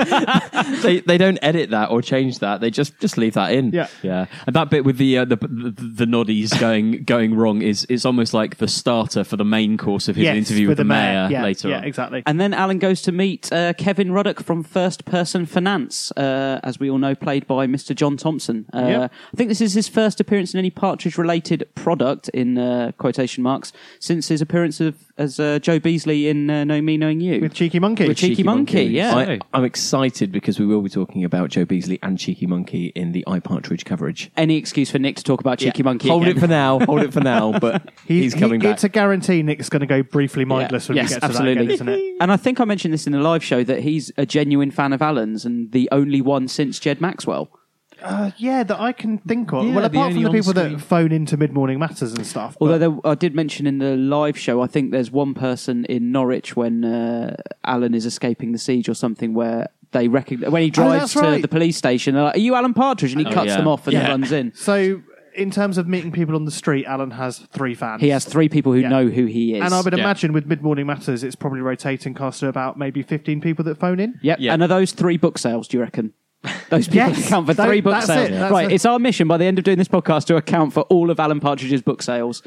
don't, they they don't edit that or change that. They just just leave that in. Yeah, yeah. And that bit with the uh, the, the the noddies going going wrong is is almost like the starter for the main course of his Yes, interview with, with the the mayor, mayor. Yeah, later yeah, on. exactly. And then Alan goes to meet uh, Kevin Ruddock from First Person Finance, uh, as we all know, played by Mister John Thompson. Uh, Yep. I think this is his first appearance in any Partridge-related product, in uh, quotation marks, since his appearance of as uh, Joe Beasley in uh, Know Me, Knowing You. With Cheeky Monkey. With Cheeky, Monkey, yeah. I, I'm excited because we will be talking about Joe Beasley and Cheeky Monkey in the iPartridge coverage. Any excuse for Nick to talk about Cheeky Yeah. Monkey Hold again. it for now. Hold it for now. But He- he's coming he- back. It's a guarantee Nick's going to go briefly mindless when yes, we get to absolutely. that again, isn't it? And I think I mentioned this in the live show that he's a genuine fan of Alan's and the only one since Jed Maxwell. Uh, yeah, that I can think of. Yeah, well, the apart from only the people on-screen- that phone into mid-morning matters and stuff. Although there, I did mention in the live show, I think there's one person in Norwich when uh, Alan is escaping the siege or something where they recognize when he drives that's to right. the police station. They're like, "Are you Alan Partridge?" And he Oh, cuts yeah. them off and Yeah. runs in. So, in terms of meeting people on the street, Alan has three fans. He has three people who Yeah. know who he is. And I would Yeah. imagine with Mid-Morning Matters, it's probably rotating cast to about maybe fifteen people that phone in. Yep. Yeah. And are those three book sales? Do you reckon? Those people Yes. account for That- three book that's sales. it. That's Right, it. it's our mission by the end of doing this podcast to account for all of Alan Partridge's book sales.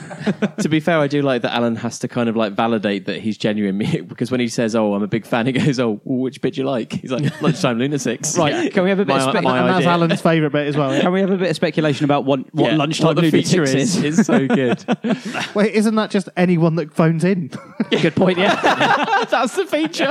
To be fair, I do like that Alan has to kind of like validate that he's genuine because when he says, "Oh, I'm a big fan," he goes, "Oh, well, which bit you like?" He's like, "Lunchtime Lunatics." Right, can we have a bit My- of spe- my And that's idea. Alan's favourite bit as well. Can we have a bit of speculation about what, what Yeah, lunchtime what the feature lunatics is. Is so good. Wait, isn't that just anyone that phones in? Good point, yeah. That's the feature.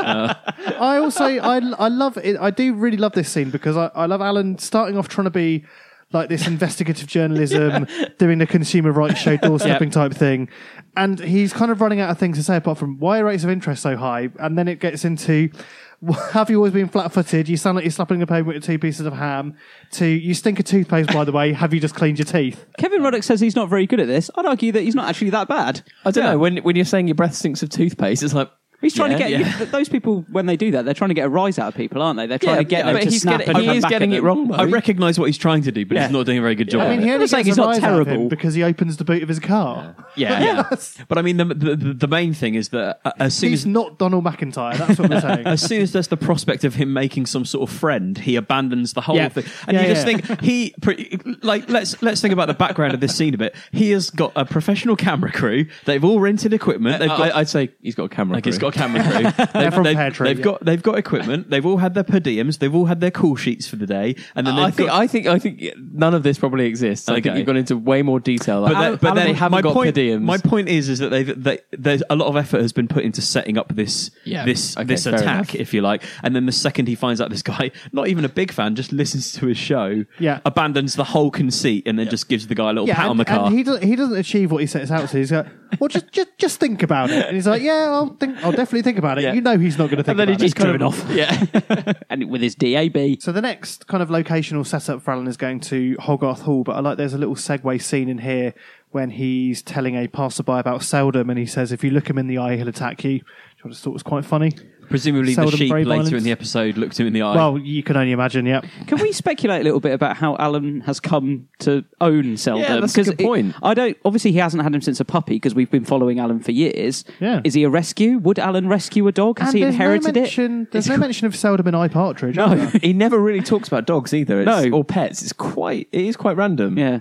I also, I, I love it. I do really love this scene because I, I love Alan starting off trying to be like this investigative journalism, doing the consumer rights show, doorstepping Yep. type thing. And he's kind of running out of things to say apart from why are rates of interest so high? And then it gets into, have you always been flat-footed? You sound like you're slapping the pavement with two pieces of ham. To, you stink of toothpaste, by the way. Have you just cleaned your teeth? Kevin Ruddock says he's not very good at this. I'd argue that he's not actually that bad. I don't know. When when you're saying your breath stinks of toothpaste, it's like He's trying yeah, to get yeah. you, those people when they do that. They're trying to get a rise out of people, aren't they? They're trying Yeah, to get yeah, them but to he's snap getting- and he come is back getting at it them. wrong, though. I recognise what he's trying to do, but Yeah. he's not doing a very good job. I mean, at he it. only I'm saying gets he's a not rise out of him terrible. because he opens the boot of his car. yeah, yeah. But I mean, the, the the main thing is that uh, as soon He's as not Donald McIntyre. That's what we're saying. as soon as there's the prospect of him making some sort of friend, he abandons the whole Yeah. thing. And Yeah, you just yeah. think he, pre- like, let's let's think about the background of this scene a bit. He has got a professional camera crew. They've all rented equipment. They've got. I, I'd say he's got a camera. like crew. he's got a camera crew. They've, from they've, Pear Tree, they've yeah. got they've got equipment. They've all had their per diems. They've all had their call sheets for the day. And then they've I think got, I think I think none of this probably exists. I think Okay. you've gone into way more detail. But, Like, then, Alan- but Alan, then they haven't my got point, per diems. my point is, is that they've, they, there's a lot of effort has been put into setting up this, Yeah. this, Okay, this fair attack, enough. if you like. And then the second he finds out this guy, not even a big fan, just listens to his show, Yeah. abandons the whole conceit, and then just gives the guy a little pat and, on the car. and he doesn't. He doesn't achieve what he sets out to. He's like, well, just just just think about it. And he's like, yeah, I'll think. I'll definitely think about it. Yeah. You know, he's not going to think and then he about just it. kind of off. Yeah. and with his D A B. So the next kind of locational setup for Alan is going to Hogarth Hall, but I like there's a little segue scene in here when he's telling a passerby about Seldom, and he says, if you look him in the eye, he'll attack you. Which I just thought was quite funny. Presumably Seldom the sheep very later violent. in the episode looked him in the eye. Well, you can only imagine, yeah. Can we speculate a little bit about how Alan has come to own Seldom? Yeah, that's a 'Cause good point. It, I don't. Obviously, he hasn't had him since a puppy because we've been following Alan for years. Yeah. Is he a rescue? Would Alan rescue a dog? Has And he there's inherited no it? mention, There's no mention of Seldom in iPartridge. No, are there? he never really talks about dogs either. It's, No. or pets. It's quite. It is quite random. Yeah.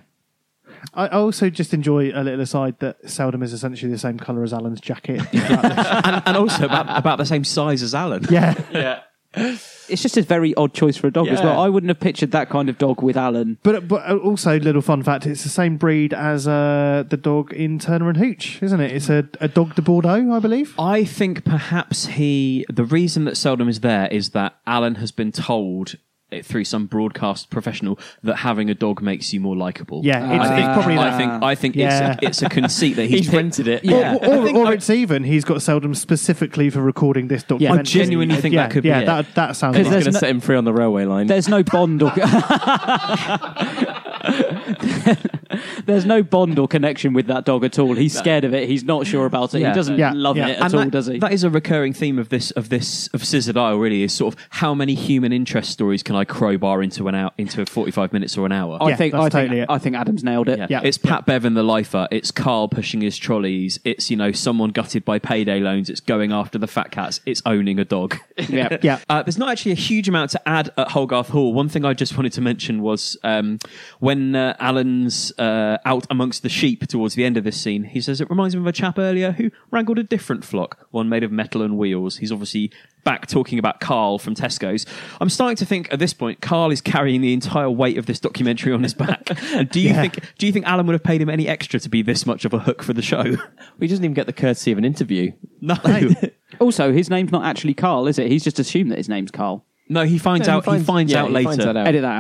I I also just enjoy a little aside that Seldom is essentially the same colour as Alan's jacket. and, and also about, about the same size as Alan. yeah. Yeah. It's just a very odd choice for a dog as Yeah. well. I wouldn't have pictured that kind of dog with Alan. But but also, little fun fact, it's the same breed as uh, the dog in Turner and Hooch, isn't it? It's a, a dog de Bordeaux, I believe. I think perhaps he. The reason that Seldom is there is that Alan has been told eh, through some broadcast professional that having a dog makes you more likable. Yeah, it's- I think, it's probably I that. think. I think Yeah. it's, a, it's a conceit that he's, He's picked- rented it. Yeah, Or, or, I think or I- it's even he's got Seldom specifically for recording this documentary. I genuinely think yeah, that could be yeah, it. that that sounds. He's Right. going there's to no- set him free on the railway line. There's no bond or. there's no bond or connection with that dog at all. He's scared of it. He's not sure about it. Yeah. He doesn't Yeah. love Yeah. it at And all, that, does he? that is a recurring theme of this of this of Scissor Dial. Really, is sort of how many human interest stories can I crowbar into an hour into forty-five minutes or an hour? I Yeah, think that's I totally think it. I think Adam's nailed it. Yeah. Yeah. It's Pat Bevan the lifer. It's Carl pushing his trolleys. It's, you know, someone gutted by payday loans. It's going after the fat cats. It's owning a dog. Yeah. Yeah. Uh, there's not actually a huge amount to add at Holgarth Hall. One thing I just wanted to mention was um, when uh, Alan's uh, out amongst the sheep towards the end of this scene, he says it reminds him of a chap earlier who wrangled a different flock, one made of metal and wheels. He's obviously back talking about Carl from Tesco's. I'm starting to think at this point Carl is carrying the entire weight of this documentary on his back. And do you Yeah. think do you think Alan would have paid him any extra to be this much of a hook for the show? He doesn't even get the courtesy of an interview. No. Also, his name's not actually Carl, is it? He's just assumed that his name's Carl. No, he finds No, he out he finds- finds yeah, out he later. finds that out. Edit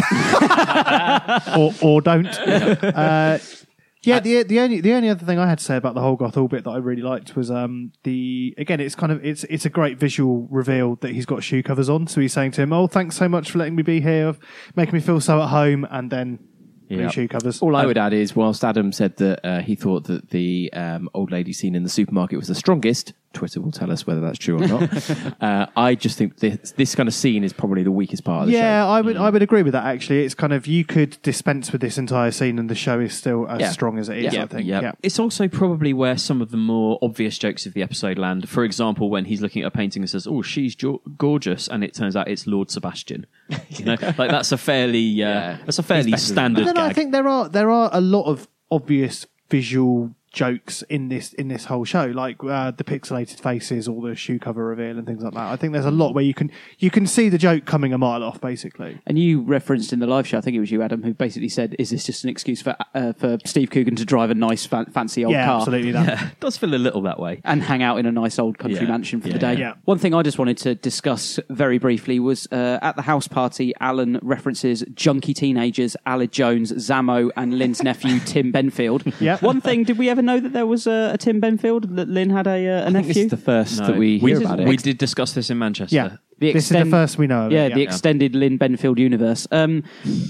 that out. or or don't. Uh, yeah, the the only the only other thing I had to say about the whole Goth Hall bit that I really liked was um the again it's kind of it's it's a great visual reveal that he's got shoe covers on. So he's saying to him, "Oh, thanks so much for letting me be here, making me feel so at home," and then blue Yeah. shoe covers. All I would add is, whilst Adam said that uh, he thought that the um, old lady scene in the supermarket was the strongest, Twitter will tell us whether that's true or not. uh, I just think this, this kind of scene is probably the weakest part of the Yeah, show. I would I would agree with that. Actually, it's kind of you could dispense with this entire scene, and the show is still as Yeah. strong as it is. Yeah. I think. Yeah. Yeah. It's also probably where some of the more obvious jokes of the episode land. For example, when he's looking at a painting and says, "Oh, she's jo- gorgeous," and it turns out it's Lord Sebastian. You know, like that's a fairly uh, that's a fairly standard But then I gag. think there are there are a lot of obvious visual jokes in this in this whole show, like uh, the pixelated faces or the shoe cover reveal and things like that. I think there's a lot where you can you can see the joke coming a mile off, basically. And you referenced in the live show, I think it was you, Adam, who basically said, "Is this just an excuse for uh, for Steve Coogan to drive a nice, fa- fancy old Yeah, car?" absolutely that. Yeah, it does feel a little that way. And hang out in a nice old country Yeah. mansion for Yeah. the day. Yeah. One thing I just wanted to discuss very briefly was uh, at the house party, Alan references junkie teenagers, Aled Jones, Zamo, and Lynn's nephew, Tim Benfield. Yeah. One thing, did we ever know that there was a, a Tim Benfield, that Lynn had a, uh, a I think nephew? this is the first No. that we hear we, about we it. did discuss this in Manchester. Yeah, The this is extend- the first we know of Yeah, it. the extended Lynn Benfield universe. Um,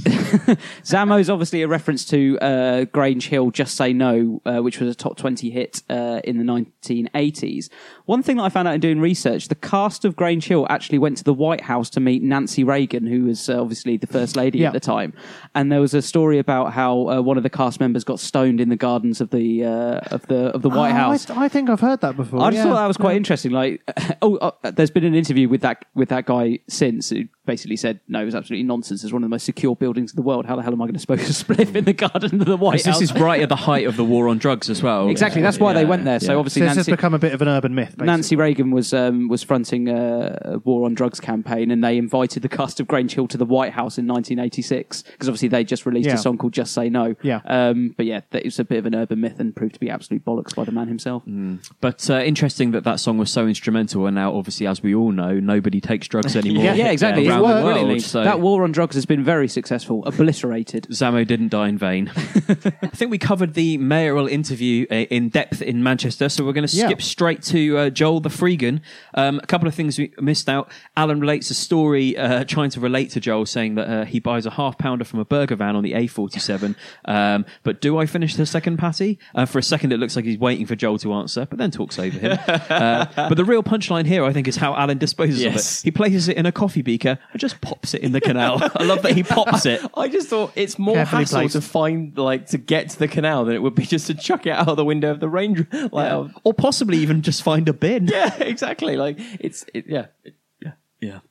Zamo's obviously a reference to uh, Grange Hill, Just Say No, uh, which was a top twenty hit uh, in the nineteen eighties. One thing that I found out in doing research, the cast of Grange Hill actually went to the White House to meet Nancy Reagan, who was uh, obviously the First Lady Yeah. at the time. And there was a story about how uh, one of the cast members got stoned in the gardens of the uh, of the of the White Oh, House. I, I think I've heard that before. I just yeah. thought that was quite Yeah. interesting. Like, oh, uh, there's been an interview with that with that guy since who basically said, "No, it was absolutely nonsense. It's one of the most secure buildings in the world. How the hell am I going to smoke a spliff in the garden of the White This House?" is right at the height of the war on drugs as well. Exactly. That's why they went there. So Yeah. obviously, So this Nancy, has become a bit of an urban myth. Basically. Nancy Reagan was um, was fronting a, a war on drugs campaign, and they invited the cast of Grange Hill to the White House in nineteen eighty-six because obviously they just released Yeah. a song called "Just Say No." Yeah. Um, but yeah, that- it was a bit of an urban myth and proved to be absolute bollocks by the man himself. But uh, interesting that that song was so instrumental, and now obviously, as we all know, nobody takes drugs anymore. Yeah, yeah, exactly. around It worked the world. brilliantly. So That war on drugs has been very successful, obliterated. Zamo didn't die in vain. I think we covered the mayoral interview uh, in depth in Manchester, so we're going to Yeah. skip straight to uh, Joel the Freegan. Um, a couple of things we missed out. Alan relates a story uh, trying to relate to Joel, saying that uh, he buys a half pounder from a burger van on the A forty-seven. Um, but do I finish the second patty? Uh, for a second, it looks like he's waiting for Joel to answer, but then talks over him. uh, but the real punchline here, I think, is how Alan disposes of Yes. it. He places it in a coffee beaker and just pops it in the canal. I love that he pops it. I just thought it's more Carefully hassle placed. to find, like, to get to the canal than it would be just to chuck it out of the window of the Range. Like, oh, Or possibly even just find a bin. yeah, exactly. Like, it's, it, yeah. It- Yeah.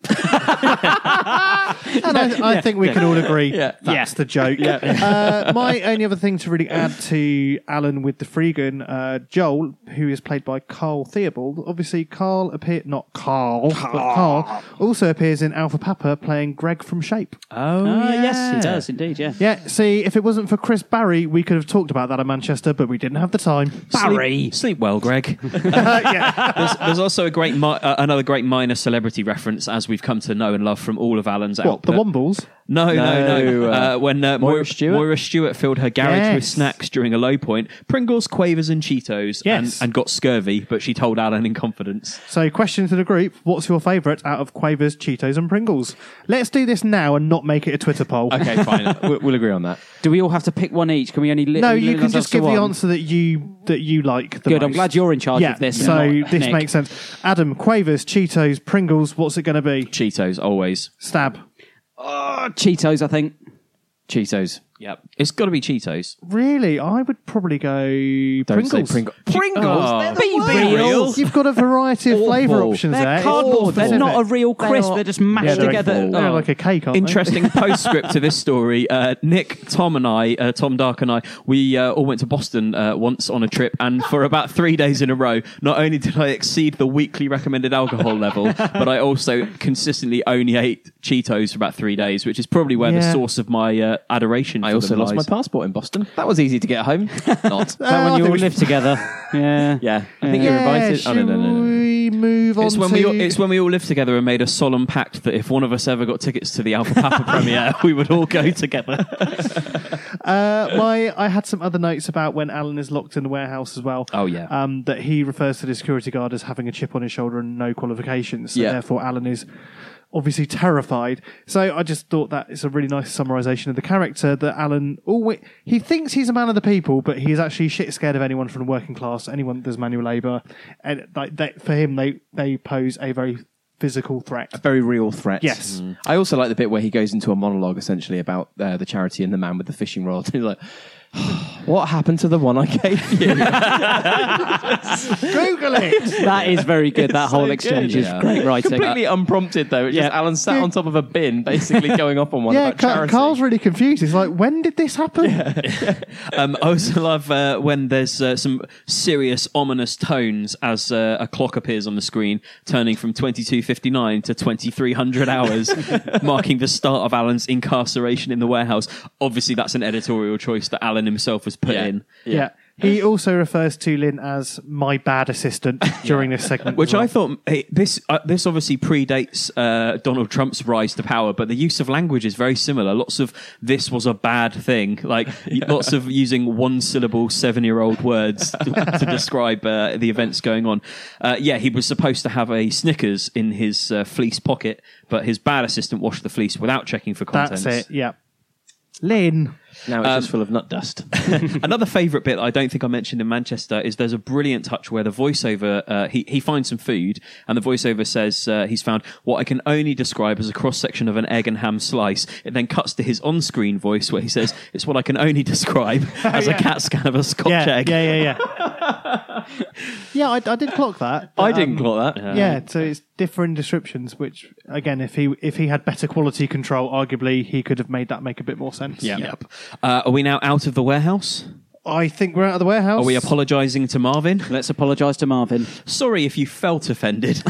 And I, I think we can all agree Yeah. that's the joke. Uh, my only other thing to really add to Alan with the Freegan, uh, Joel, who is played by Carl Theobald. Obviously, Carl appear not Carl, but Carl also appears in Alpha Papa playing Greg from Shape. Oh, Ah, yes, he does indeed, yeah. Yeah, see, if it wasn't for Chris Barry, we could have talked about that in Manchester, but we didn't have the time. Sleep, sleep well, Greg. there's, there's also a great, mi- uh, another great minor celebrity reference reference, as we've come to know and love from all of Alan's What, output. the Wombles? No, no, no. No, Uh, uh, when uh, Moira Moira, Stewart? Moira Stewart filled her garage Yes. with snacks during a low point, Pringles, Quavers, and Cheetos, Yes. and, and got scurvy, but she told Alan in confidence. So, question to the group: what's your favourite out of Quavers, Cheetos, and Pringles? Let's do this now and not make it a Twitter poll. Okay, fine. we'll, we'll agree on that. Do we all have to pick one each? Can we only li- No, limit you can ourselves just to give the one? answer that you that you like. The Good, I'm most. glad you're in charge yeah, of this. So not this Nick. makes sense. Adam, Quavers, Cheetos, Pringles. What's it going to be? Cheetos, always. Stab. Oh, Cheetos, I think. Cheetos. Yep. It's got to be Cheetos. Really, I would probably go Don't say Pringles. Pringle. Pringles? Oh, They're Be the worst. real. You've got a variety of Awful. flavour options They're there. It's cardboard. They're specific. not a real crisp. not- They're just mashed Yeah, they're together. like, they're Oh. like a cake, aren't Interesting postscript to this story. Uh, Nick, Tom, and I, uh, Tom Dark and I, we uh, all went to Boston uh, once on a trip, and for about three days in a row, not only did I exceed the weekly recommended alcohol level, but I also consistently only ate Cheetos for about three days, which is probably where the Yeah. source of my uh, adoration. I for also them lost my lies. passport in Boston. That was easy to get home. Not. Is that when I you think all we live should- together? Yeah. Yeah. I think yeah, you're invited. Oh, no, no, no, no. we move on It's when to... we all, it's when we all lived together and made a solemn pact that if one of us ever got tickets to the Alpha Papa premiere, we would all go together. Uh, my, I had some other notes about when Alan is locked in the warehouse as well. Oh, yeah. Um, that he refers to the security guard as having a chip on his shoulder and no qualifications. So Yeah. therefore, Alan is obviously terrified. So I just thought that it's a really nice summarisation of the character that Alan always, he thinks he's a man of the people, but he's actually shit scared of anyone from the working class, anyone that does manual labour. And like they, for him, they, they pose a very physical threat. A very real threat. Yes. Mm. I also like the bit where he goes into a monologue essentially about uh, the charity and the man with the fishing rod. He's like, what happened to the one I gave you? Google it! That is very good. That It's whole so exchange good. is Yeah. great writing. Completely unprompted though. It's Yeah. just Alan sat on top of a bin basically going off on one Yeah, about Ca- charity. Carl's really confused. He's like, when did this happen? Um, I also love uh, when there's uh, some serious, ominous tones as uh, a clock appears on the screen, turning from twenty-two fifty-nine to twenty-three hundred hours, marking the start of Alan's incarceration in the warehouse. Obviously, that's an editorial choice that Alan himself has put Yeah. in. Yeah. He also refers to Lynn as my bad assistant during this segment. Which as well. I thought hey, this uh, this obviously predates uh, Donald Trump's rise to power, but the use of language is very similar. Lots of this was a bad thing, like lots of using one syllable seven year old words to, to describe uh, the events going on. Uh, yeah, he was supposed to have a Snickers in his uh, fleece pocket, but his bad assistant washed the fleece without checking for contents. That's it, yeah. Lynn. Now it's Um, just full of nut dust. Another favourite bit I don't think I mentioned in Manchester is there's a brilliant touch where the voiceover, uh, he, he finds some food and the voiceover says uh, he's found what I can only describe as a cross-section of an egg and ham slice. It then cuts to his on-screen voice where he says, it's what I can only describe as a cat scan of a Scotch Yeah, egg. yeah, yeah, yeah. yeah, I, I did clock that. I but, didn't um, clock that. Yeah, so it's different descriptions, which, again, if he if he had better quality control, arguably he could have made that make a bit more sense. Yep. Uh, are we now out of the warehouse? I think we're out of the warehouse. Are we apologising to Marvin? Let's apologise to Marvin. Sorry if you felt offended.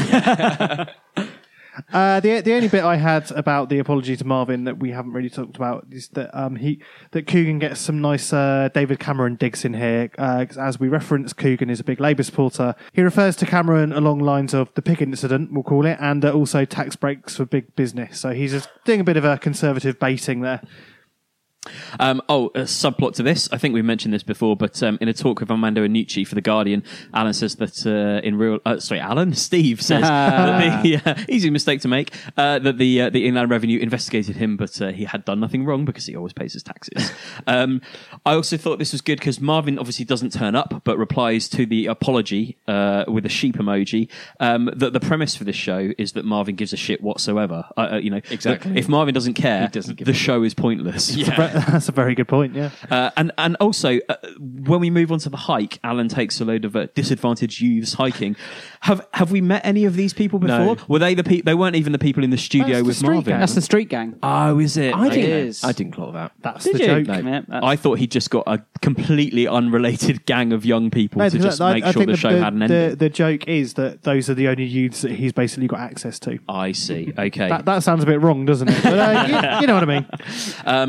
Uh, the the only bit I had about the apology to Marvin that we haven't really talked about is that um, he that Coogan gets some nice uh, David Cameron digs in here. Uh, 'cause as we reference, Coogan is a big Labour supporter. He refers to Cameron along lines of the pig incident, we'll call it, and uh, also tax breaks for big business. So he's just doing a bit of a conservative baiting there. Um, oh, a subplot to this. I think we mentioned this before, but um, in a talk with Armando Iannucci for The Guardian, Alan says that uh, in real... Uh, sorry, Alan? Steve says that the... Uh, easy mistake to make. Uh, that the uh, the Inland Revenue investigated him, but uh, he had done nothing wrong because he always pays his taxes. um, I also thought this was good because Marvin obviously doesn't turn up, but replies to the apology uh, with a sheep emoji. Um, that the premise for this show is that Marvin gives a shit whatsoever. Uh, uh, you know, Exactly. If Marvin doesn't care, doesn't give the a show is pointless. That's a very good point, yeah. Uh, and and also uh, when we move on to the hike, Alan takes a load of uh, disadvantaged youths hiking. Have have we met any of these people before? No. Were they the people? They weren't even the people in the studio That's the with street Marvin. gang. That's the street gang. Oh, is it? I It didn't. is. I didn't clock that. That's Did the you? joke. No. Yeah, that's- I thought he'd just got a completely unrelated gang of young people No, to because just I- make I sure think the show the, had an the, ending. the joke is that those are the only youths that he's basically got access to. I see. Okay. That, that sounds a bit wrong, doesn't it? But uh, you, you know what I mean. Um, I think he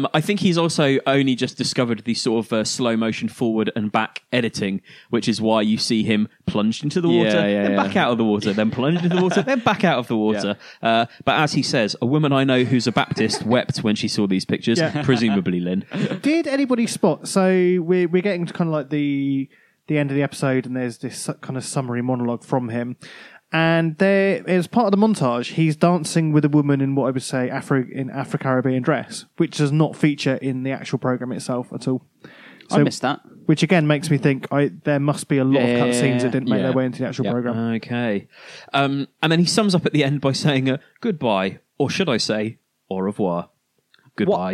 he's also only just discovered the sort of uh, slow motion forward and back editing, which is why you see him plunged into the water, Yeah, yeah, then yeah. back out of the water, then plunged into the water, then back out of the water. Uh, but as he says, a woman I know who's a Baptist wept when she saw these pictures, Yeah. presumably Lynn. Did anybody spot? So we're we're getting to kind of like the the end of the episode, and there's this kind of summary monologue from him. And there, as part of the montage, he's dancing with a woman in what I would say Afro in Afro-Caribbean dress, which does not feature in the actual program itself at all. I missed that. Which again makes me think I, there must be a lot Yeah, of cutscenes that didn't make yeah. their way into the actual Yep. program. Okay. Um, and then he sums up at the end by saying uh, goodbye, or should I say, au revoir. Goodbye.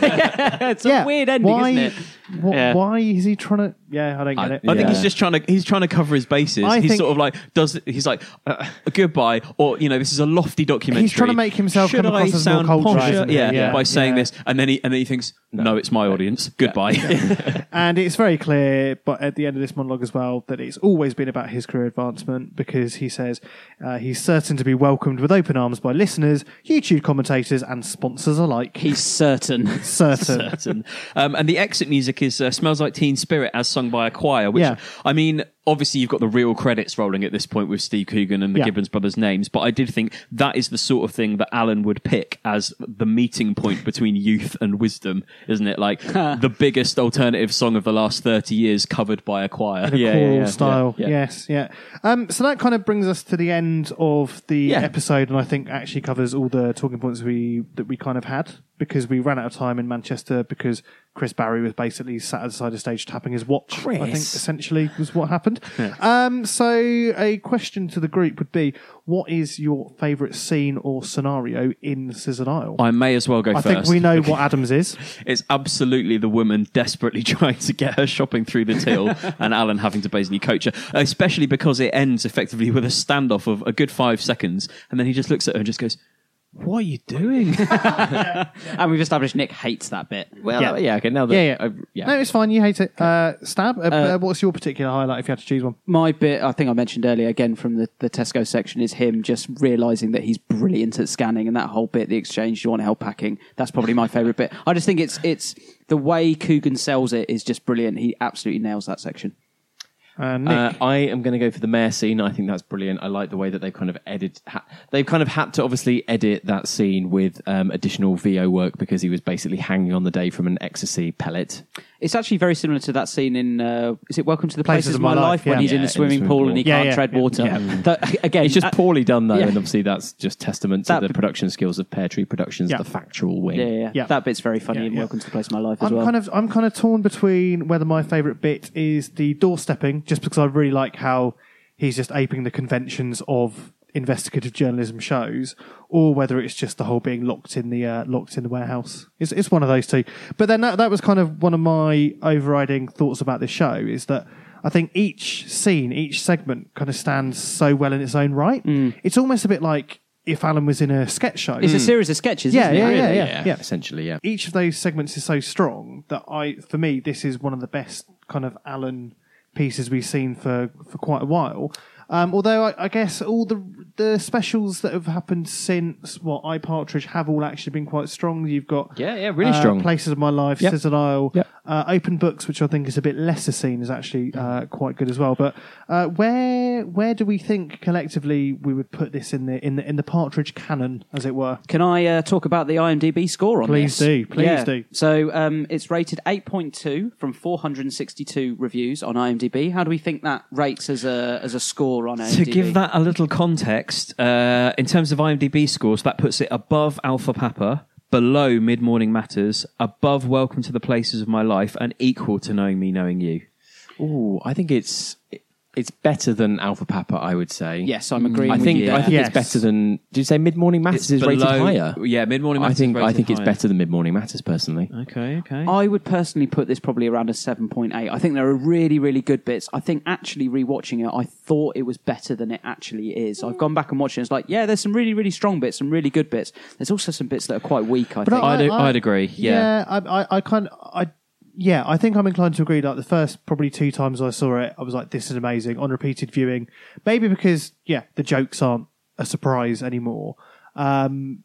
It's a weird ending, why, isn't it? Wh- Yeah. Why is he trying to? Yeah, I don't get I, it. I think he's just trying to he's trying to cover his bases. I he's think- sort of like does he's like uh, goodbye, or you know this is a lofty documentary. He's trying to make himself Should come I across as more sound cultural, posher? isn't he? Yeah, Yeah. by saying Yeah. this, and then he and then he thinks, no, it's my audience. Goodbye. And it's very clear, but at the end of this monologue as well, that it's always been about his career advancement, because he says uh, he's certain to be welcomed with open arms by listeners, YouTube commentators, and sponsors alike. He's certain. Certain. certain. Um, and the exit music is uh, "Smells Like Teen Spirit" as sung by a choir. Which Yeah. I mean, obviously you've got the real credits rolling at this point with Steve Coogan and the Yeah. Gibbons brothers' names, but I did think that is the sort of thing that Alan would pick as the meeting point between youth and wisdom, isn't it? Like the biggest alternative song of the last thirty years covered by a choir. In a choral style. Yeah, yeah. Yes, yeah. Um, so that kind of brings us to the end of the Yeah. episode, and I think actually covers all the talking points we that we kind of had, because we ran out of time in Manchester because Chris Barry was basically sat at the side of the stage tapping his watch. I think Chris. essentially was what happened. um, so a question to the group would be: what is your favourite scene or scenario in Scissored Isle? I may as well go I first. think we know what Adams is. It's absolutely the woman desperately trying to get her shopping through the till and Alan having to basically coach her, especially because it ends effectively with a standoff of a good five seconds, and then he just looks at her and just goes, what are you doing? And we've established Nick hates that bit. Well, yeah, yeah okay, now that... Yeah, yeah. I, yeah. No, it's fine. You hate it. Uh, Stab, uh, uh, what's your particular highlight if you had to choose one? My bit, I think I mentioned earlier, again from the, the Tesco section, is him just realising that he's brilliant at scanning, and that whole bit, the exchange, do you want help packing? That's probably my favourite bit. I just think it's it's the way Coogan sells it is just brilliant. He absolutely nails that section. Uh, Nick. Uh, I am going to go for the mayor scene. I think that's brilliant. I like the way that they've kind of edited. Ha- they've kind of had to obviously edit that scene with um, additional V O work because he was basically hanging on the day from an ecstasy pellet. It's actually very similar to that scene in, uh, is it Welcome to the Places, of My, Life, when yeah. he's in Yeah, the swimming in the pool, swimming and he pool. Yeah, can't yeah, tread yeah, water. yeah. That- again, It's just uh, poorly done though, yeah. and obviously that's just testament to That- the production skills of Pear Tree Productions, Yeah. the factual wing. Yeah, yeah, yeah. Yeah. That bit's very funny Yeah, in yeah. Welcome to the Place of My Life as I'm well. kind of I'm kind of torn between whether my favourite bit is the doorstepping, just because I really like how he's just aping the conventions of investigative journalism shows, or whether it's just the whole being locked in the uh, locked in the warehouse. It's it's one of those two. But then that that was kind of one of my overriding thoughts about this show, is that I think each scene, each segment kind of stands so well in its own right. It's almost a bit like if Alan was in a sketch show. It's a series of sketches, Yeah, isn't yeah, it? yeah, really? yeah, yeah. Essentially, yeah. Each of those segments is so strong that I, for me, this is one of the best kind of Alan pieces we've seen for, for quite a while. Um, although I, I guess all the the specials that have happened since what I Partridge have all actually been quite strong. You've got Yeah, yeah, really uh, strong. Places of My Life, Yep. Scissored Isle, Yep. uh, Open Books, which I think is a bit lesser seen, is actually uh, quite good as well. But uh, where where do we think collectively we would put this in the in the in the Partridge canon, as it were? Can I uh, talk about the IMDb score on Please this? do, please Yeah. do. So um, it's rated eight point two from four hundred sixty-two reviews on IMDb. How do we think that rates as a as a score on IMDb? To give that a little context, uh, in terms of IMDb scores, that puts it above Alpha Papa, below Mid Morning Matters, above Welcome to the Places of My Life, and equal to Knowing Me, Knowing You. Ooh, I think it's it's better than Alpha Papa, I would say. Yes, I'm agreeing I with think you. I think Yes. it's better than. Did you say Mid Morning Matters It's is rated below- higher? Yeah, Mid Morning I Matters think is I rated think it's higher. better than Mid Morning Matters personally. Okay, okay. I would personally put this probably around a seven point eight. I think there are really, really good bits. I think actually rewatching it, I thought it was better than it actually is. I've gone back and watched it. It's like, yeah, there's some really, really strong bits, some really good bits. There's also some bits that are quite weak, I But think. I'd- I'd agree, yeah. Yeah, I, I, I kind of, I, yeah, I think I'm inclined to agree. Like the first probably two times I saw it, I was like, "This is amazing." On repeated viewing, maybe because yeah, the jokes aren't a surprise anymore. Um,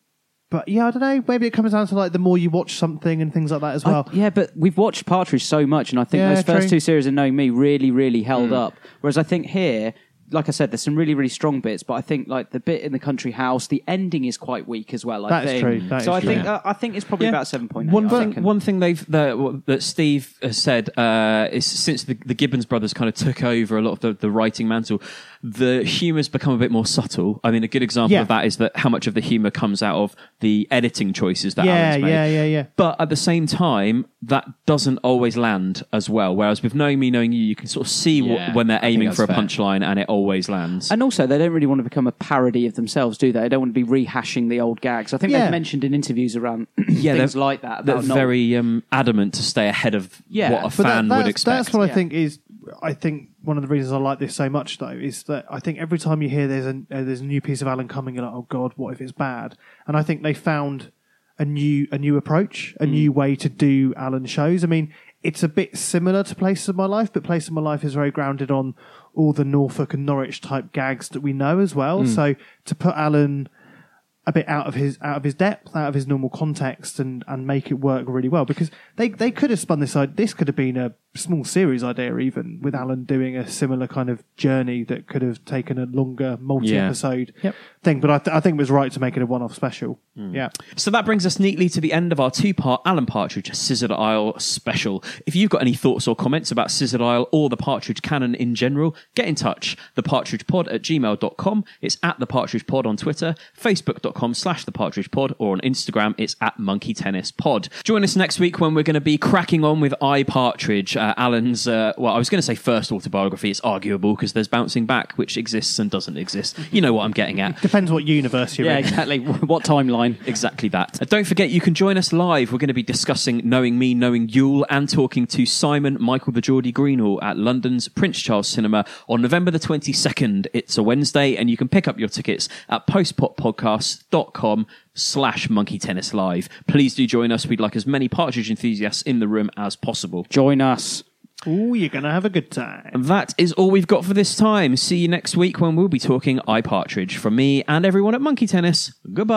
But yeah, I don't know. Maybe it comes down to like the more you watch something and things like that as well. I, yeah, but we've watched Partridge so much, and I think Yeah, those first true. two series of Knowing Me really, really held Mm. up. Whereas I think here, like I said, there's some really, really strong bits, but I think like the bit in the country house, the ending is quite weak as well. I That is think. true. That so is I true. think Yeah. uh, I think it's probably Yeah. about seven point eight. One I thing, reckon. one thing they've that, that Steve has said uh, is since the, the Gibbons brothers kind of took over a lot of the, the writing mantle, the humour's become a bit more subtle. I mean, a good example Yeah. of that is that how much of the humour comes out of the editing choices that Yeah, Alan's made. yeah, yeah, yeah. But at the same time, that doesn't always land as well. Whereas with Knowing Me, Knowing You, you can sort of see Yeah, what, when they're I think aiming that's for a fair. punchline, and it always lands. And also, they don't really want to become a parody of themselves, do they? They don't want to be rehashing the old gags. I think Yeah. they've mentioned in interviews around yeah, things they're, like that. They're About not- very um, adamant to stay ahead of Yeah, what a But fan that, would that's, expect. that's what I Yeah. think is. I think one of the reasons I like this so much, though, is that I think every time you hear there's a uh, there's a new piece of Alan coming, you're like, oh god, what if it's bad? And I think they found a new a new approach, a new way to do Alan shows. I mean, it's a bit similar to Places of My Life, but Places of My Life is very grounded on all the Norfolk and Norwich type gags that we know as well. Mm. So to put Alan a bit out of his out of his depth, out of his normal context, and, and make it work really well, because they they could have spun this side. This could have been a small series idea, even with Alan doing a similar kind of journey that could have taken a longer multi-episode Yep. thing. But I, th- I think it was right to make it a one-off special. Yeah. So that brings us neatly to the end of our two-part Alan Partridge Scissored Isle special. If you've got any thoughts or comments about Scissored Isle or the Partridge canon in general, get in touch. thepartridgepod at gmail dot com. It's at the Partridge Pod on Twitter, facebook.com slash the Partridge Pod, or on Instagram, it's at Monkey Tennis Pod. Join us next week when we're going to be cracking on with I, Partridge, uh, Alan's, uh, well, I was going to say first autobiography. It's arguable because there's Bouncing Back, which exists and doesn't exist. You know what I'm getting at. Depends what universe you're Yeah, in. exactly. What timeline? Exactly that. Uh, don't forget, you can join us live. We're going to be discussing Knowing Me, Knowing Yule, and talking to Simon Michael the Geordie Greenall at London's Prince Charles Cinema on November the twenty-second. It's a Wednesday, and you can pick up your tickets at postpoppodcast.com slash Monkey Tennis Live. Please do join us. We'd like as many Partridge enthusiasts in the room as possible. Join us. Ooh, you're going to have a good time. And that is all we've got for this time. See you next week when we'll be talking I, Partridge. From me and everyone at Monkey Tennis,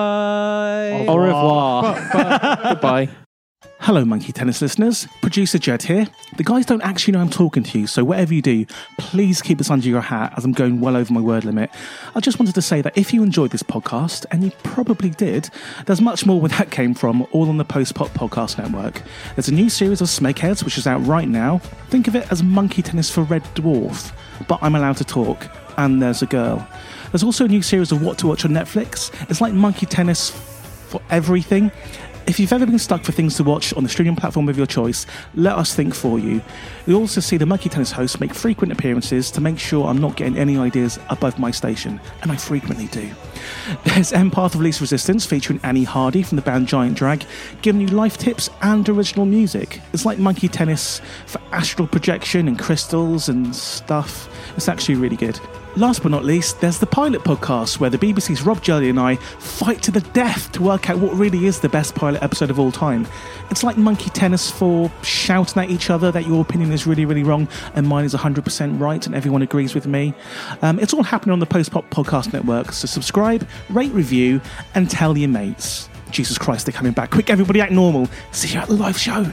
goodbye. Au revoir. Goodbye. Hello, Monkey Tennis listeners. Producer Jed here. The guys don't actually know I'm talking to you, so whatever you do, please keep this under your hat as I'm going well over my word limit. I just wanted to say that if you enjoyed this podcast, and you probably did, there's much more where that came from, all on the Post Pop Podcast Network. There's a new series of Snakeheads, which is out right now. Think of it as Monkey Tennis for Red Dwarf, but I'm allowed to talk, and there's a girl. There's also a new series of What to Watch on Netflix. It's like Monkey Tennis for everything. If you've ever been stuck for things to watch on the streaming platform of your choice, let us think for you. We also see the Monkey Tennis hosts make frequent appearances to make sure I'm not getting any ideas above my station, and I frequently do. There's Empath of Least Resistance featuring Annie Hardy from the band Giant Drag, giving you life tips and original music. It's like Monkey Tennis for astral projection and crystals and stuff. It's actually really good. Last but not least, there's the Pilot Podcast, where the B B C's Rob Jelly and I fight to the death to work out what really is the best pilot episode of all time. It's like Monkey Tennis for shouting at each other that your opinion is really, really wrong and mine is one hundred percent right and everyone agrees with me. Um, it's all happening on the Post Pop Podcast Network, so subscribe, rate, review, and tell your mates. Jesus Christ, they're coming back. Quick, everybody act normal. See you at the live show.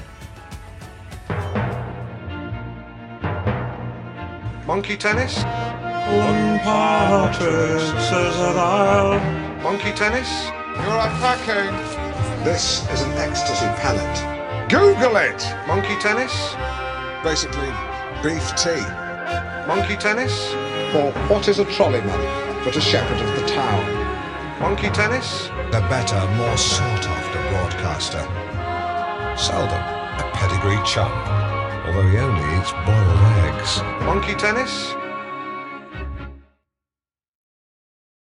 Monkey Tennis? Un Partridge Scissored Isle. Monkey Tennis? You're unpacking. This is an ecstasy palette. Google it! Monkey Tennis? Basically, beef tea. Monkey Tennis? For what is a trolleyman but a shepherd of the town? Monkey Tennis? The better, more sought-after broadcaster. Seldom a pedigree chum, although he only eats boiled eggs. Monkey Tennis?